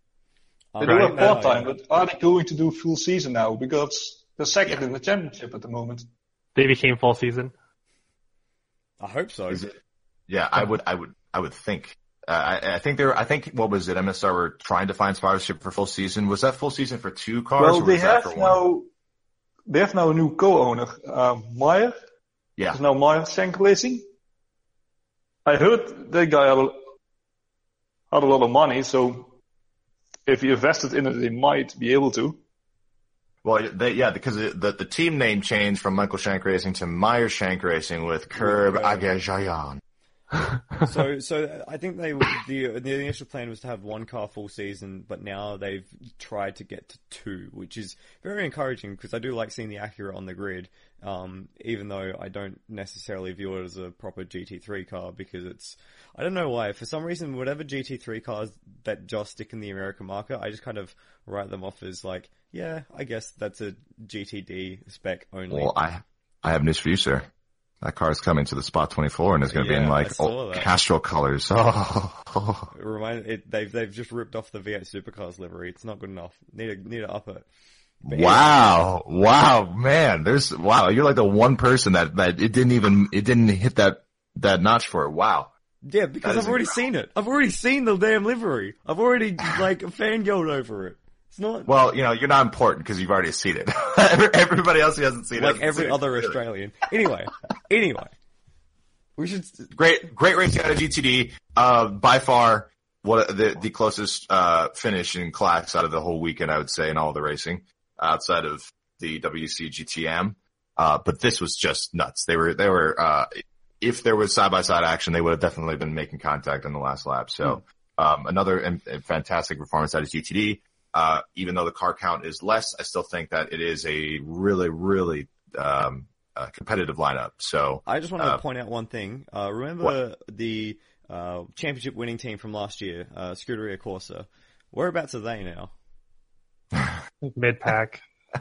They right. do a part-time, but are they going to do full season now? Because they're second yeah. in the championship at the moment. They became full season? I hope so. Is it? Yeah, I would, I would, I would think. Uh, I, I think they were, I think, what was it? M S R were trying to find sponsorship for full season. Was that full season for two cars? Well, or they was that have for now, one? they have now a new co-owner, uh, Meyer. Yeah. It's now Meyer Shank Racing. I heard that guy had a, had a lot of money, so if you invested in it, they might be able to. Well, they, yeah, because the, the the team name changed from Michael Shank Racing to Meyer Shank Racing with Curb Agajayan. so, so I think they the the initial plan was to have one car full season, but now they've tried to get to two, which is very encouraging because I do like seeing the Acura on the grid. Um, even though I don't necessarily view it as a proper G T three car because it's, I don't know why, for some reason, whatever G T three cars that just stick in the American market, I just kind of write them off as like, yeah, I guess that's a G T D spec only. Well, I, I have news for you, sir. That car is coming to the Spot twenty-four and it's going to yeah, be in like oh, Castrol colors. Oh, oh. It remind, it, they've, they've just ripped off the V eight Supercars livery. It's not good enough. Need to, need to up it. But wow. Yeah. Wow, man. There's, wow, you're like the one person that, that it didn't even, it didn't hit that, that notch for it. Wow. Yeah, because I've already incredible. seen it. I've already seen the damn livery. I've already, like, fangirled over it. It's not. Well, you know, you're not important because you've already seen it. Everybody else who hasn't seen like it. Like every other it. Australian. Anyway. Anyway. We should. Great, great racing out of G T D. Uh, by far, what the, the closest, uh, finish in class out of the whole weekend, I would say, in all the racing. Outside of the W C G T M. Uh, but this was just nuts. They were, they were, uh, if there was side-by-side action, they would have definitely been making contact in the last lap. So, um, another and, and fantastic performance out of G T D. Uh, even though the car count is less, I still think that it is a really, really, um, uh, competitive lineup. So. I just want uh, to point out one thing. Uh, remember what? the, uh, championship winning team from last year, uh, Scuderia Corsa. Whereabouts are they now? Mid pack.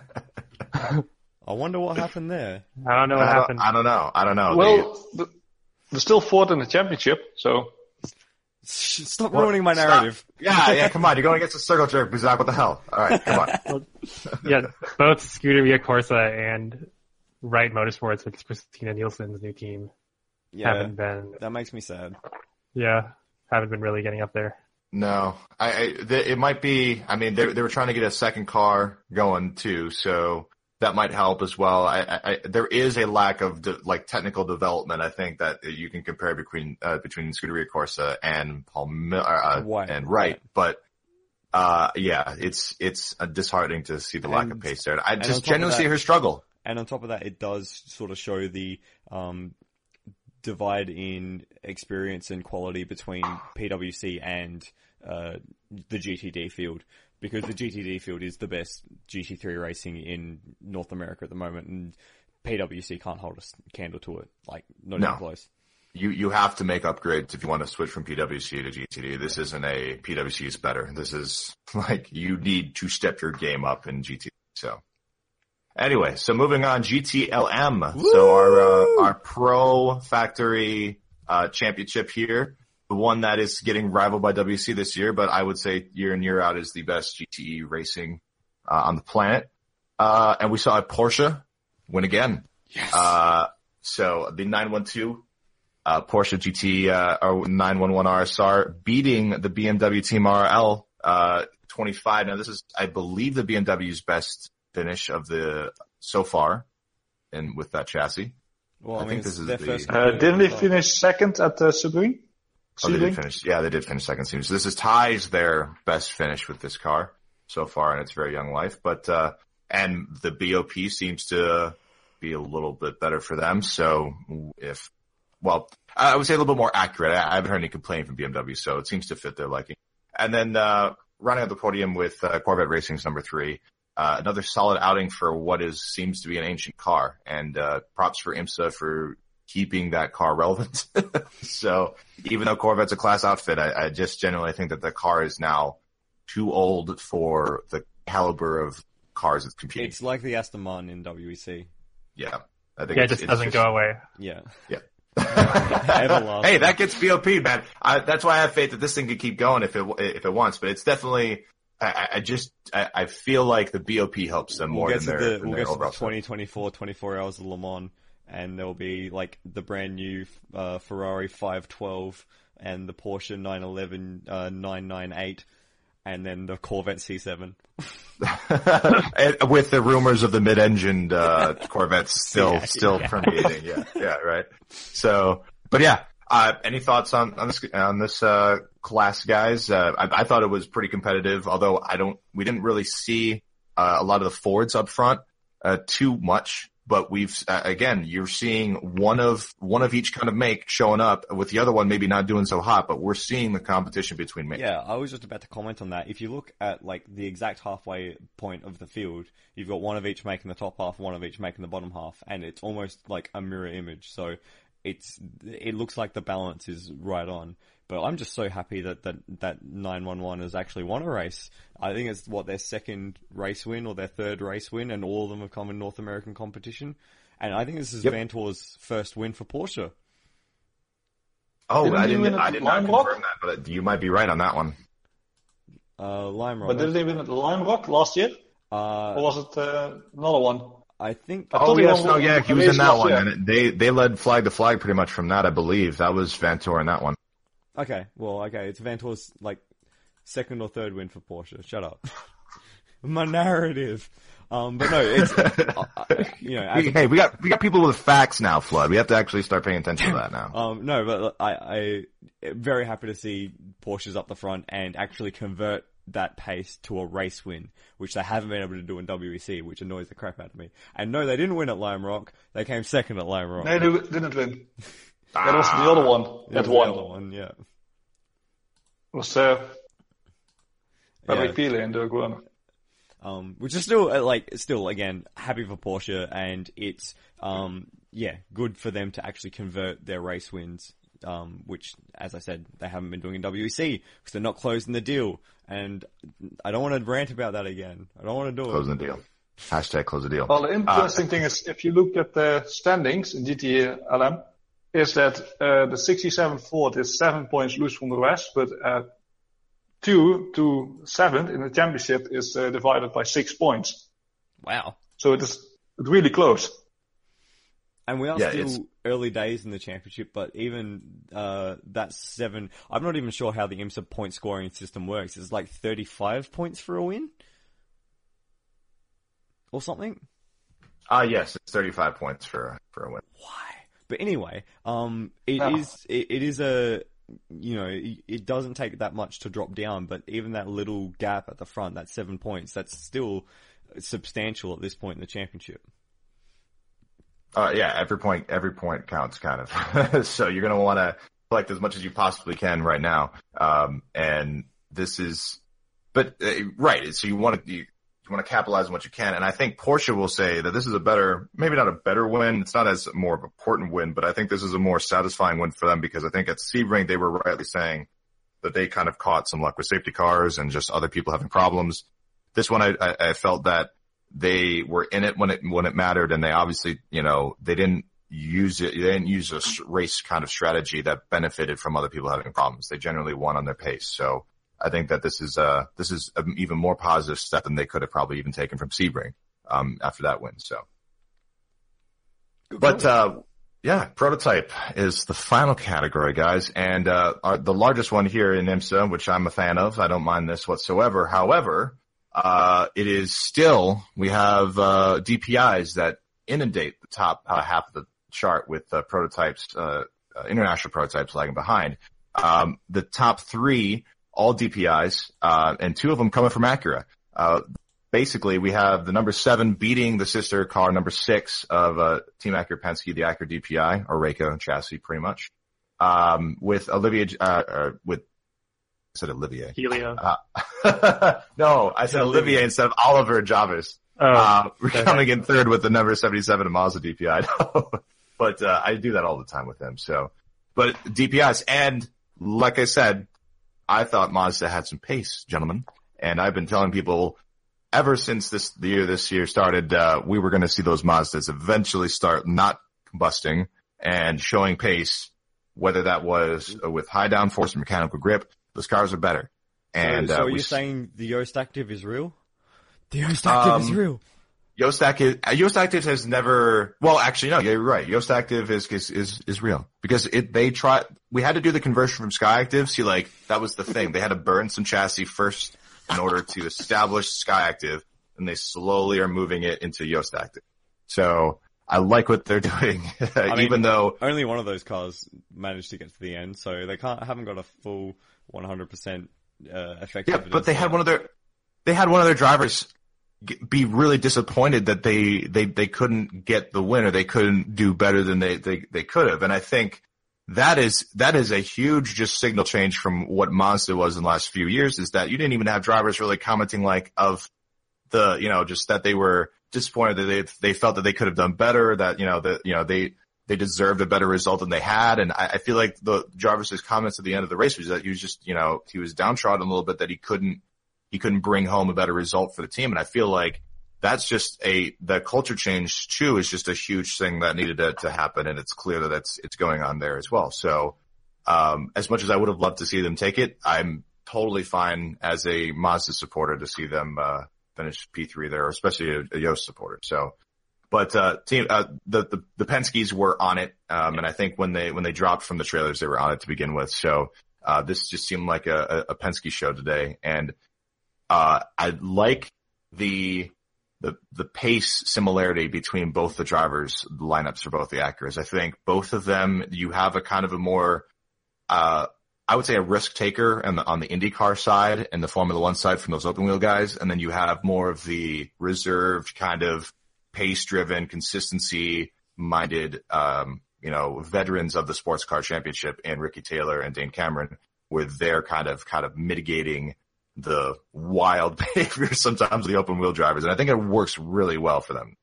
I wonder what happened there. I don't know what I happened. Don't, I don't know. I don't know. Well, the, they're still fourth in the championship, so. Stop ruining my narrative. Stop. Yeah, yeah, come on. You're going against a circle jerk, Buzak. What the hell? All right, come on. Well, yeah, both Scuderia Corsa and Wright Motorsports, which is Christina Nielsen's new team, yeah, haven't been. That makes me sad. Yeah, haven't been really getting up there. No, I, I th- it might be. I mean, they they were trying to get a second car going too, so that might help as well. I, I, there is a lack of de- like technical development. I think that you can compare between uh, between Scuderia Corsa and Palm uh, Why? and Wright, but uh, yeah, it's it's uh, disheartening to see the lack and, of pace there. I just genuinely see her struggle. and on top of that, it does sort of show the um, divide in experience and quality between P W C and uh, the G T D field, because the G T D field is the best G T three racing in North America at the moment, and P W C can't hold a candle to it, like not No. even close. You you have to make upgrades if you want to switch from P W C to G T D. This isn't a P W C is better. This is like you need to step your game up in G T D. So anyway, so moving on, G T L M. Woo! So our uh, our Pro Factory uh, championship here, the one that is getting rivaled by W C this year, but I would say year in year out is the best G T E racing uh, on the planet. Uh, and we saw a Porsche win again. Yes. Uh, so the nine one two. Uh, Porsche G T, uh, or nine one one R S R beating the B M W Team R L, uh, twenty-five. Now this is, I believe, the B M W's best finish of the, so far, and with that chassis. Well, I, I mean, think it's this is their the- first. Uh, didn't we finish second at the Sebring? Oh, they did Sebring? finish, yeah, they did finish second season. So this is ties their best finish with this car so far in its very young life. But, uh, and the B O P seems to be a little bit better for them. So if, Well, I would say a little bit more accurate. I haven't heard any complaint from B M W, so it seems to fit their liking. And then, uh, running up the podium with, uh, Corvette Racing's number three, uh, another solid outing for what is, seems to be an ancient car. And, uh, props for IMSA for keeping that car relevant. So even though Corvette's a class outfit, I, I just generally think that the car is now too old for the caliber of cars it's competing. It's like the Aston Martin in W E C. Yeah. I think Yeah, it it's, just it's doesn't just, go away. Yeah. Yeah. Everlasting. Hey, that gets B O P, man. I, that's why I have faith that this thing could keep going if it if it wants. But it's definitely, I, I just, I, I feel like the B O P helps them more We'll get than to their, the than we'll their get to the overall stuff. twenty twenty-four twenty-four hours of Le Mans, and there'll be like the brand new uh, Ferrari five twelve and the Porsche nine eleven uh, nine ninety-eight, and then the Corvette C seven. And with the rumors of the mid-engined uh, Corvettes still Yeah, still yeah. permeating. Yeah, yeah, right. So, but yeah. Uh, any thoughts on, on this, on this, uh, class, guys? Uh, I, I thought it was pretty competitive, although I don't, we didn't really see, uh, a lot of the Fords up front, uh, too much, but we've, uh, again, you're seeing one of, one of each kind of make showing up with the other one maybe not doing so hot, but we're seeing the competition between makes. Yeah, I was just about to comment on that. If you look at like the exact halfway point of the field, you've got one of each making the top half, one of each making the bottom half, and it's almost like a mirror image. So it's, it looks like the balance is right on. But I'm just so happy that, that, that nine one one has actually won a race. I think it's what, their second race win or their third race win, and all of them have come in North American competition. And I think this is Yep. Vantor's first win for Porsche. Oh, Didn't I he didn't, win at I did not Lime Rock? confirm that, but you might be right on that one. Uh, Lime Rock. But didn't they win at Lime Rock last year? Uh, Or was it uh, another one? I think, I Oh thought he yes, won no, one- yeah, one he was race in that last one, year. and it- they they led flag to flag pretty much from that, I believe. That was Vantor in that one. okay, well, okay, it's Vantor's, like, second or third win for Porsche. Shut up. My narrative. Um, but no, it's, uh, uh, you know, as We, a, hey, we got we got people with facts now, Flood. We have to actually start paying attention to that now. um, no, but I, I, very happy to see Porsches up the front and actually convert that pace to a race win, which they haven't been able to do in W E C, which annoys the crap out of me. And no, they didn't win at Lime Rock. They came second at Lime Rock. No, they w- didn't win. That was the other one It that was won. the other one, yeah. It was uh, Patrick Yeah. Piele and Dirk Werner. Um, which is still, uh, like, still, again, happy for Porsche, and it's, um, yeah, good for them to actually convert their race wins, um, which, as I said, they haven't been doing in W E C, because they're not closing the deal, and I don't want to rant about that again. I don't want to do it. Closing the deal. Hashtag close the deal. Well, the interesting thing is, if you look at the standings in G T L M, is that uh, the sixty-seven Ford is seven points loose from the rest, but uh, two to seventh in the championship is uh, divided by six points. Wow. So it is really close. And we are Yeah, still it's- early days in the championship, but even, uh, that seven, I'm not even sure how the IMSA point scoring system works. It's like thirty-five points for a win? Or something? Ah, yes, it's thirty-five points for for a win. Why? But anyway, um, it Oh. is, it, it is a, you know, it, it doesn't take that much to drop down, but even that little gap at the front, that seven points, that's still substantial at this point in the championship. Uh, yeah, every point, every point counts, kind of. So you're going to want to collect as much as you possibly can right now. Um, and this is, but uh, right. So you want to, you, you want to capitalize on what you can. And I think Porsche will say that this is a better, maybe not a better win. It's not as more of an important win, but I think this is a more satisfying win for them because I think at Sebring, they were rightly saying that they kind of caught some luck with safety cars and just other people having problems. This one, I, I, I felt that they were in it when it, when it mattered. And they obviously, you know, they didn't use it. They didn't use a race kind of strategy that benefited from other people having problems. They generally won on their pace. So I think that this is, uh, this is an even more positive step than they could have probably even taken from Sebring, um, after that win. So, but, uh, yeah, prototype is the final category, guys. And, uh, our, the largest one here in IMSA, which I'm a fan of. I don't mind this whatsoever. However, uh, it is still, we have, uh, D P Is that inundate the top uh, half of the chart with, uh, prototypes, uh, uh, international prototypes lagging behind. Um, the top three, all D P Is, uh, and two of them coming from Acura. Uh, basically we have the number seven beating the sister car number six of, uh, Team Acura Penske, the Acura D P I, or Rayco chassis pretty much. Um, with Olivia, uh, uh with, I said Olivier. Helio. Uh, no, I said Olivier Olivier instead of Oliver Jarvis. Oh, uh, we're okay. coming in third with the number seventy-seven of Mazda D P I. But, uh, I do that all the time with him. So, but D P Is, and like I said, I thought Mazda had some pace, gentlemen. And I've been telling people ever since this, the year this year started, uh, we were going to see those Mazdas eventually start not combusting and showing pace, whether that was with high downforce and mechanical grip. Those cars are better. And, so, so uh, are you we, saying the Yoast Active is real? The Yoast Active um, is real. Yoast Active, Yoast Active has never, well, actually, no, you're right. Yoast Active is, is, is, is real because it, they try, we had to do the conversion from Sky Active. See, like, that was the thing. They had to burn some chassis first in order to establish Sky Active, and they slowly are moving it into Yoast Active. So I like what they're doing, I mean, even though only one of those cars managed to get to the end, so they can't, haven't got a full one hundred percent, uh, effective. yeah, but they had one of their, they had one of their drivers be really disappointed that they, they, they couldn't get the win or they couldn't do better than they, they, they could have. And I think that is, that is a huge just signal change from what Mazda was in the last few years, is that you didn't even have drivers really commenting like of the, you know, just that they were disappointed that they, they felt that they could have done better, that, you know, that, you know, they, they deserved a better result than they had. And I, I feel like the Jarvis's comments at the end of the race was that he was just, you know, he was downtrodden a little bit that he couldn't, he couldn't bring home a better result for the team. And I feel like that's just a, the culture change too is just a huge thing that needed to, to happen. And it's clear that that's, it's going on there as well. So, um, as much as I would have loved to see them take it, I'm totally fine as a Mazda supporter to see them, uh, finish P three there, especially a, a Yoast supporter. So, but, uh, team, uh, the, the, the Penskes were on it. Um, and I think when they, when they dropped from the trailers, they were on it to begin with. So, uh, this just seemed like a, a Penske show today. And, uh, I like the, the, the pace similarity between both the drivers, the lineups for both the Acuras. I think both of them, you have a kind of a more, uh, I would say a risk taker on the, on the IndyCar side and the Formula One side from those open wheel guys. And then you have more of the reserved kind of pace driven, consistency minded, um, you know, veterans of the sports car championship and Ricky Taylor and Dane Cameron, where they're kind of, kind of mitigating the wild behavior sometimes of the open wheel drivers. And I think it works really well for them.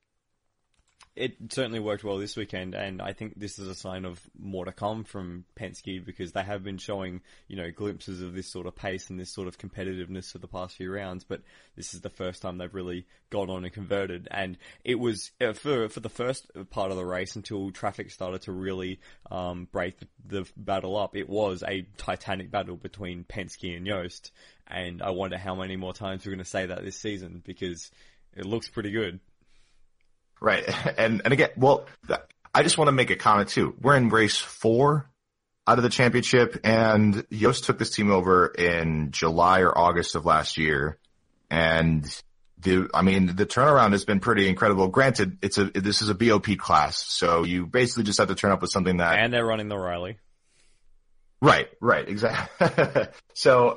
It certainly worked well this weekend, and I think this is a sign of more to come from Penske, because they have been showing, you know, glimpses of this sort of pace and this sort of competitiveness for the past few rounds, but this is the first time they've really got on and converted. And it was, uh, for for the first part of the race, until traffic started to really um, break the, the battle up, it was a titanic battle between Penske and Yoast, and I wonder how many more times we're going to say that this season, because it looks pretty good. Right. And, and again, well, I just want to make a comment too. We're in race four out of the championship, and Yoast took this team over in July or August of last year. And the, I mean, the turnaround has been pretty incredible. Granted, it's a, this is a B O P class, so you basically just have to turn up with something that. And they're running the Riley. Right, right, exactly. So,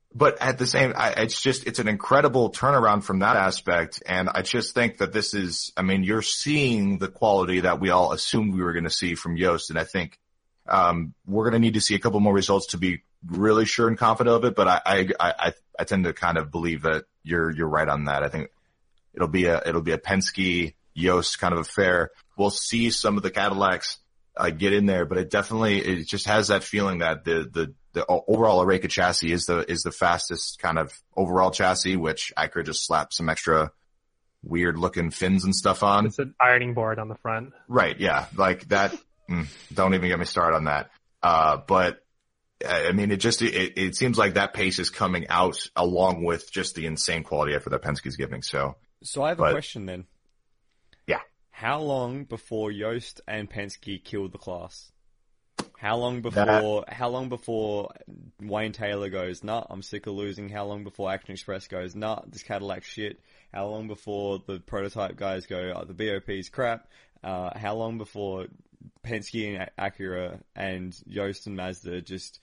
but at the same, I, it's just, it's an incredible turnaround from that aspect. And I just think that this is, I mean, you're seeing the quality that we all assumed we were going to see from Yost. And I think, um, we're going to need to see a couple more results to be really sure and confident of it. But I, I, I, I tend to kind of believe that you're, you're right on that. I think it'll be a, it'll be a Penske Yost kind of affair. We'll see some of the Cadillacs, uh, get in there, but it definitely, it just has that feeling that the, the, the overall Oreca chassis is the, is the fastest kind of overall chassis, which Acura just slapped some extra weird looking fins and stuff on. It's an ironing board on the front. Right. Yeah. Like that. mm, don't even get me started on that. Uh, but I mean, it just, it, it seems like that pace is coming out along with just the insane quality effort that Penske's giving. So, so I have but, a question then. Yeah. How long before Yost and Penske killed the class? How long before, that, how long before Wayne Taylor goes, nah, I'm sick of losing? How long before Action Express goes, nah, this Cadillac shit? How long before the prototype guys go, oh, the B O P's crap? Uh, how long before Penske and Acura and Yost and Mazda just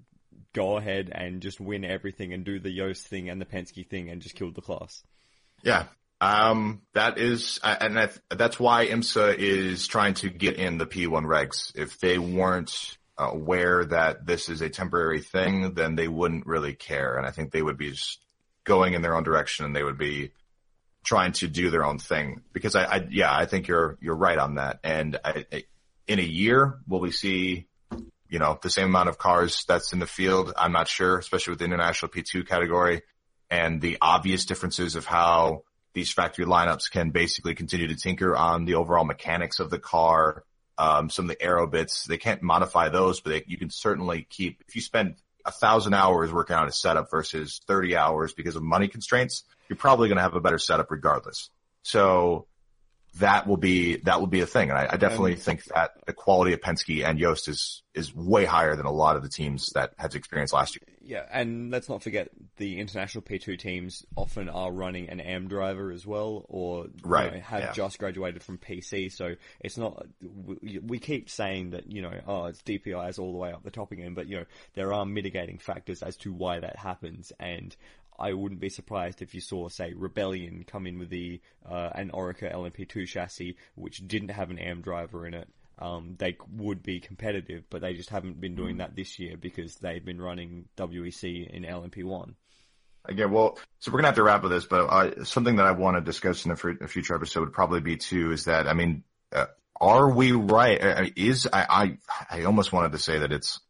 go ahead and just win everything and do the Yost thing and the Penske thing and just kill the class? Yeah. Um, that is, and that, that's why IMSA is trying to get in the P one regs. If they weren't aware that this is a temporary thing, then they wouldn't really care. And I think they would be just going in their own direction and they would be trying to do their own thing. Because I, I yeah, I think you're, you're right on that. And I, I, in a year, will we see, you know, the same amount of cars that's in the field? I'm not sure, especially with the international P two category and the obvious differences of how these factory lineups can basically continue to tinker on the overall mechanics of the car. Um, some of the aero bits, they can't modify those, but they, you can certainly keep, if you spend a thousand hours working on a setup versus thirty hours because of money constraints, you're probably going to have a better setup regardless. So that will be, that will be a thing. And I, I definitely um, think that the quality of Penske and Yost is, is way higher than a lot of the teams that had experience last year. Yeah, and let's not forget the international P two teams often are running an A M driver as well, or right, you know, have yeah. just graduated from P C. So it's not. We, we keep saying that you know, oh, it's D P Is all the way up the top again, but you know, there are mitigating factors as to why that happens, and I wouldn't be surprised if you saw, say, Rebellion come in with the uh, an Oreca L M P two chassis, which didn't have an A M driver in it. Um, they would be competitive, but they just haven't been doing that this year because they've been running W E C in L M P one. Again, well, so we're gonna have to wrap with this, but uh, something that I want to discuss in a, f- a future episode would probably be too is that I mean, uh, are we right? Uh, is I, I I almost wanted to say that it's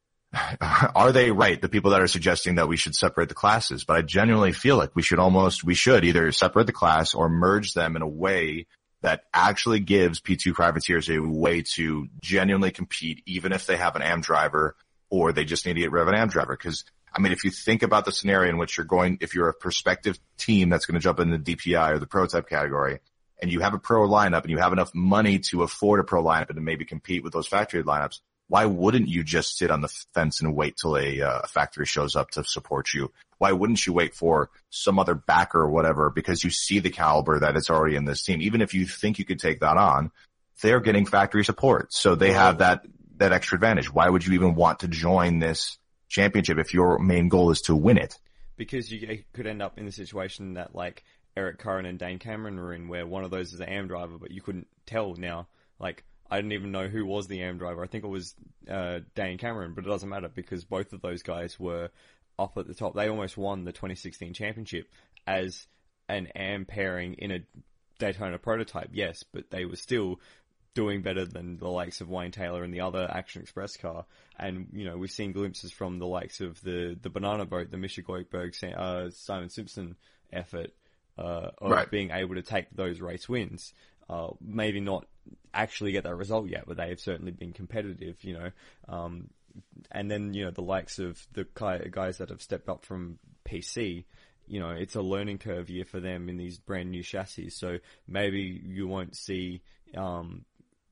are they right? The people that are suggesting that we should separate the classes, but I genuinely feel like we should almost we should either separate the class or merge them in a way that actually gives P two privateers a way to genuinely compete, even if they have an A M driver or they just need to get rid of an A M driver. Because, I mean, if you think about the scenario in which you're going, if you're a prospective team that's going to jump in the D P I or the prototype category, and you have a pro lineup and you have enough money to afford a pro lineup and to maybe compete with those factory lineups, why wouldn't you just sit on the fence and wait till a uh, factory shows up to support you? Why wouldn't you wait for some other backer or whatever because you see the caliber that is already in this team? Even if you think you could take that on, they're getting factory support. So they have that, that extra advantage. Why would you even want to join this championship if your main goal is to win it? Because you could end up in the situation that like Eric Curran and Dane Cameron were in where one of those is an A M driver, but you couldn't tell now. Like, I didn't even know who was the A M driver. I think it was uh, Dane Cameron, but it doesn't matter because both of those guys were up at the top. They almost won the twenty sixteen championship as an A M pairing in a Daytona prototype, yes, but they were still doing better than the likes of Wayne Taylor and the other Action Express car. And, you know, we've seen glimpses from the likes of the, the Banana Boat, the Misha Goldberg, uh, Simon Simpson effort uh, of right. being able to take those race wins. Uh, maybe not actually get that result yet, but they have certainly been competitive, you know. Um, and then, you know, the likes of the guys that have stepped up from P C, you know, it's a learning curve year for them in these brand new chassis. So maybe you won't see, um,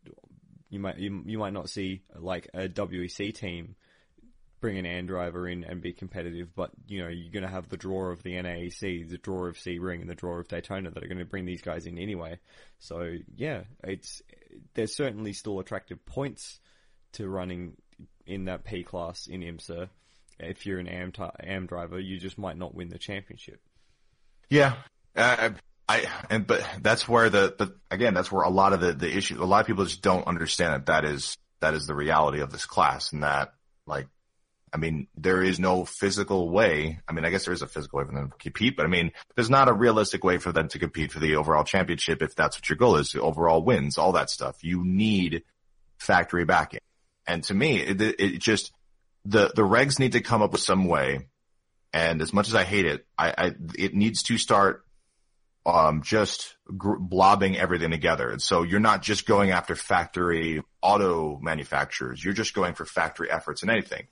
you might, you, you might not see like a W E C team bring an A M driver in and be competitive, but, you know, you're going to have the draw of the N A E C, the draw of C-Ring, and the draw of Daytona that are going to bring these guys in anyway. So, yeah, it's there's certainly still attractive points to running in that P class in IMSA. if you're an A M, t- A M driver, you just might not win the championship. Yeah. Uh, I, and, but that's where the, the, again, that's where a lot of the, the issue, a lot of people just don't understand that that is, that is the reality of this class, and that, like, I mean, there is no physical way. I mean, I guess there is a physical way for them to compete, but I mean, there's not a realistic way for them to compete for the overall championship if that's what your goal is, overall wins, all that stuff. You need factory backing. And to me, it, it just, the, the regs need to come up with some way. And as much as I hate it, I, I it needs to start um just gr- blobbing everything together. And so you're not just going after factory auto manufacturers. You're just going for factory efforts in anything.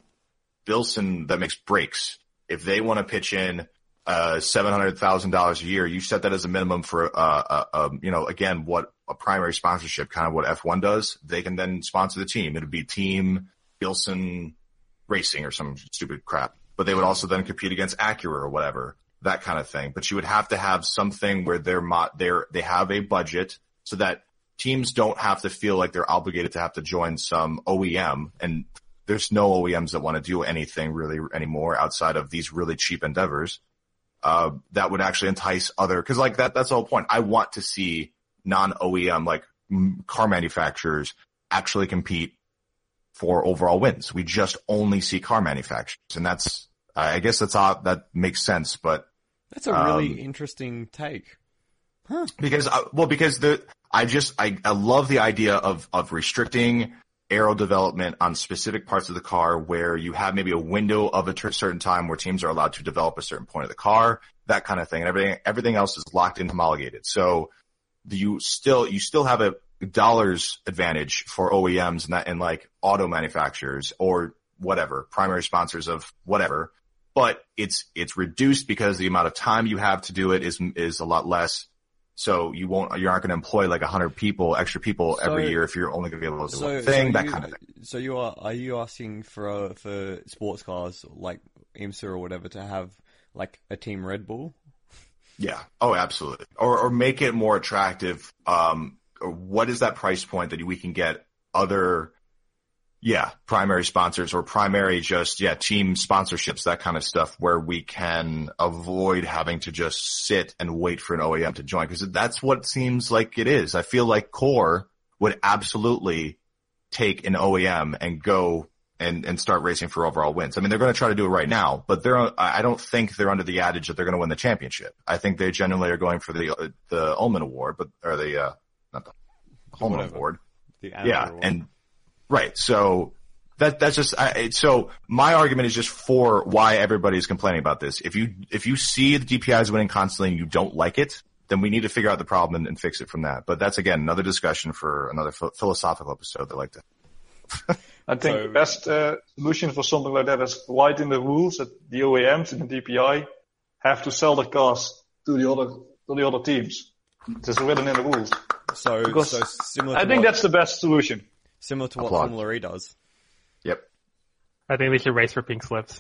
Bilson that makes brakes, if they want to pitch in uh seven hundred thousand dollars a year, you set that as a minimum for, uh, uh, uh, you know, again, what a primary sponsorship, kind of what F one does. They can then sponsor the team. It'd be Team Bilson Racing or some stupid crap. But they would also then compete against Acura or whatever, that kind of thing. But you would have to have something where they're mo- they're, they have a budget so that teams don't have to feel like they're obligated to have to join some O E M. And there's no O E Ms that want to do anything really anymore outside of these really cheap endeavors. Uh, that would actually entice other, cause like that, that's the whole point. I want to see non-O E M, like m- car manufacturers actually compete for overall wins. We just only see car manufacturers, and that's, I guess that's all, that makes sense, but. That's a really um, interesting take. Huh. Because, uh, well, because the, I just, I, I love the idea of, of restricting aero development on specific parts of the car where you have maybe a window of a ter- certain time where teams are allowed to develop a certain point of the car, that kind of thing. And everything, everything else is locked and homologated. So you still, you still have a dollars advantage for O E Ms and that, and like auto manufacturers or whatever, primary sponsors of whatever. But it's, it's reduced because the amount of time you have to do it is, is a lot less. So you won't, you aren't going to employ like a hundred people, extra people So- every year if you're only going to be able to do So, one thing, so that you, kind of thing. So you are, are you asking for, uh, for sports cars like IMSA or whatever to have like a team Red Bull? Yeah. Oh, absolutely. Or, or make it more attractive. Um, or what is that price point that we can get other, yeah, primary sponsors or primary just, yeah, team sponsorships, that kind of stuff where we can avoid having to just sit and wait for an O E M to join. Cause that's what it seems like it is. I feel like Core would absolutely take an O E M and go and, and start racing for overall wins. I mean, they're going to try to do it right now, but they're, I don't think they're under the adage that they're going to win the championship. I think they genuinely are going for the, the Ullman Award, but, or the, uh, not the Ullman Whatever. Award. The Yeah. Award. And right. So that, that's just, I, so my argument is just for why everybody's complaining about this. If you, if you see the D P Is winning constantly and you don't like it, then we need to figure out the problem and, and fix it from that. But that's again, another discussion for another ph- philosophical episode that I like to. I think So- the best uh, solution for something like that is write in the rules that the O E Ms and the D P I have to sell the cars to the other to the other teams. It is written in the rules. So, Because so similar to I think what, that's the best solution. similar to what Applaud. Formula E does. Yep. I think we should race for pink slips.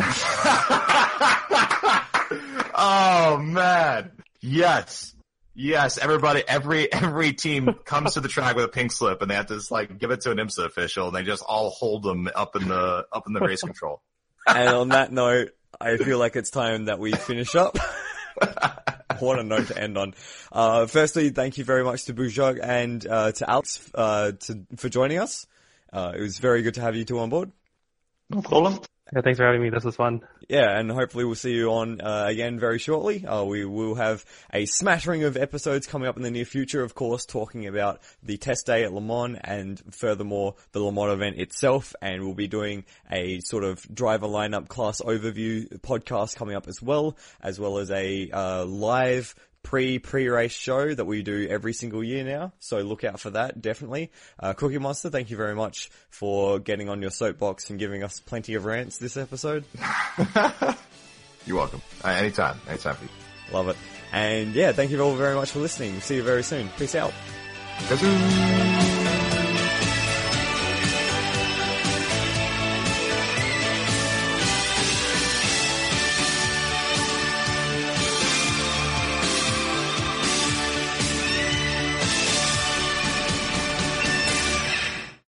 Oh man. Yes. Yes. Everybody, every, every team comes to the track with a pink slip and they have to just like give it to an IMSA official and they just all hold them up in the, up in the race control. And on that note, I feel like it's time that we finish up. What a note to end on. Uh, firstly, thank you very much to Bujog and, uh, to Alex, uh, to, for joining us. Uh, it was very good to have you two on board. No problem. Yeah, thanks for having me. This was fun. Yeah, and hopefully we'll see you on, uh, again very shortly. Uh, we will have a smattering of episodes coming up in the near future, of course, talking about the test day at Le Mans and furthermore the Le Mans event itself. And we'll be doing a sort of driver lineup class overview podcast coming up as well, as well as a, uh, live pre, pre-race show that we do every single year now. So look out for that, definitely. Uh, Cookie Monster, thank you very much for getting on your soapbox and giving us plenty of rants this episode. You're welcome. Uh, anytime. Anytime. Love it. And yeah, thank you all very much for listening. See you very soon. Peace out. Kazoo!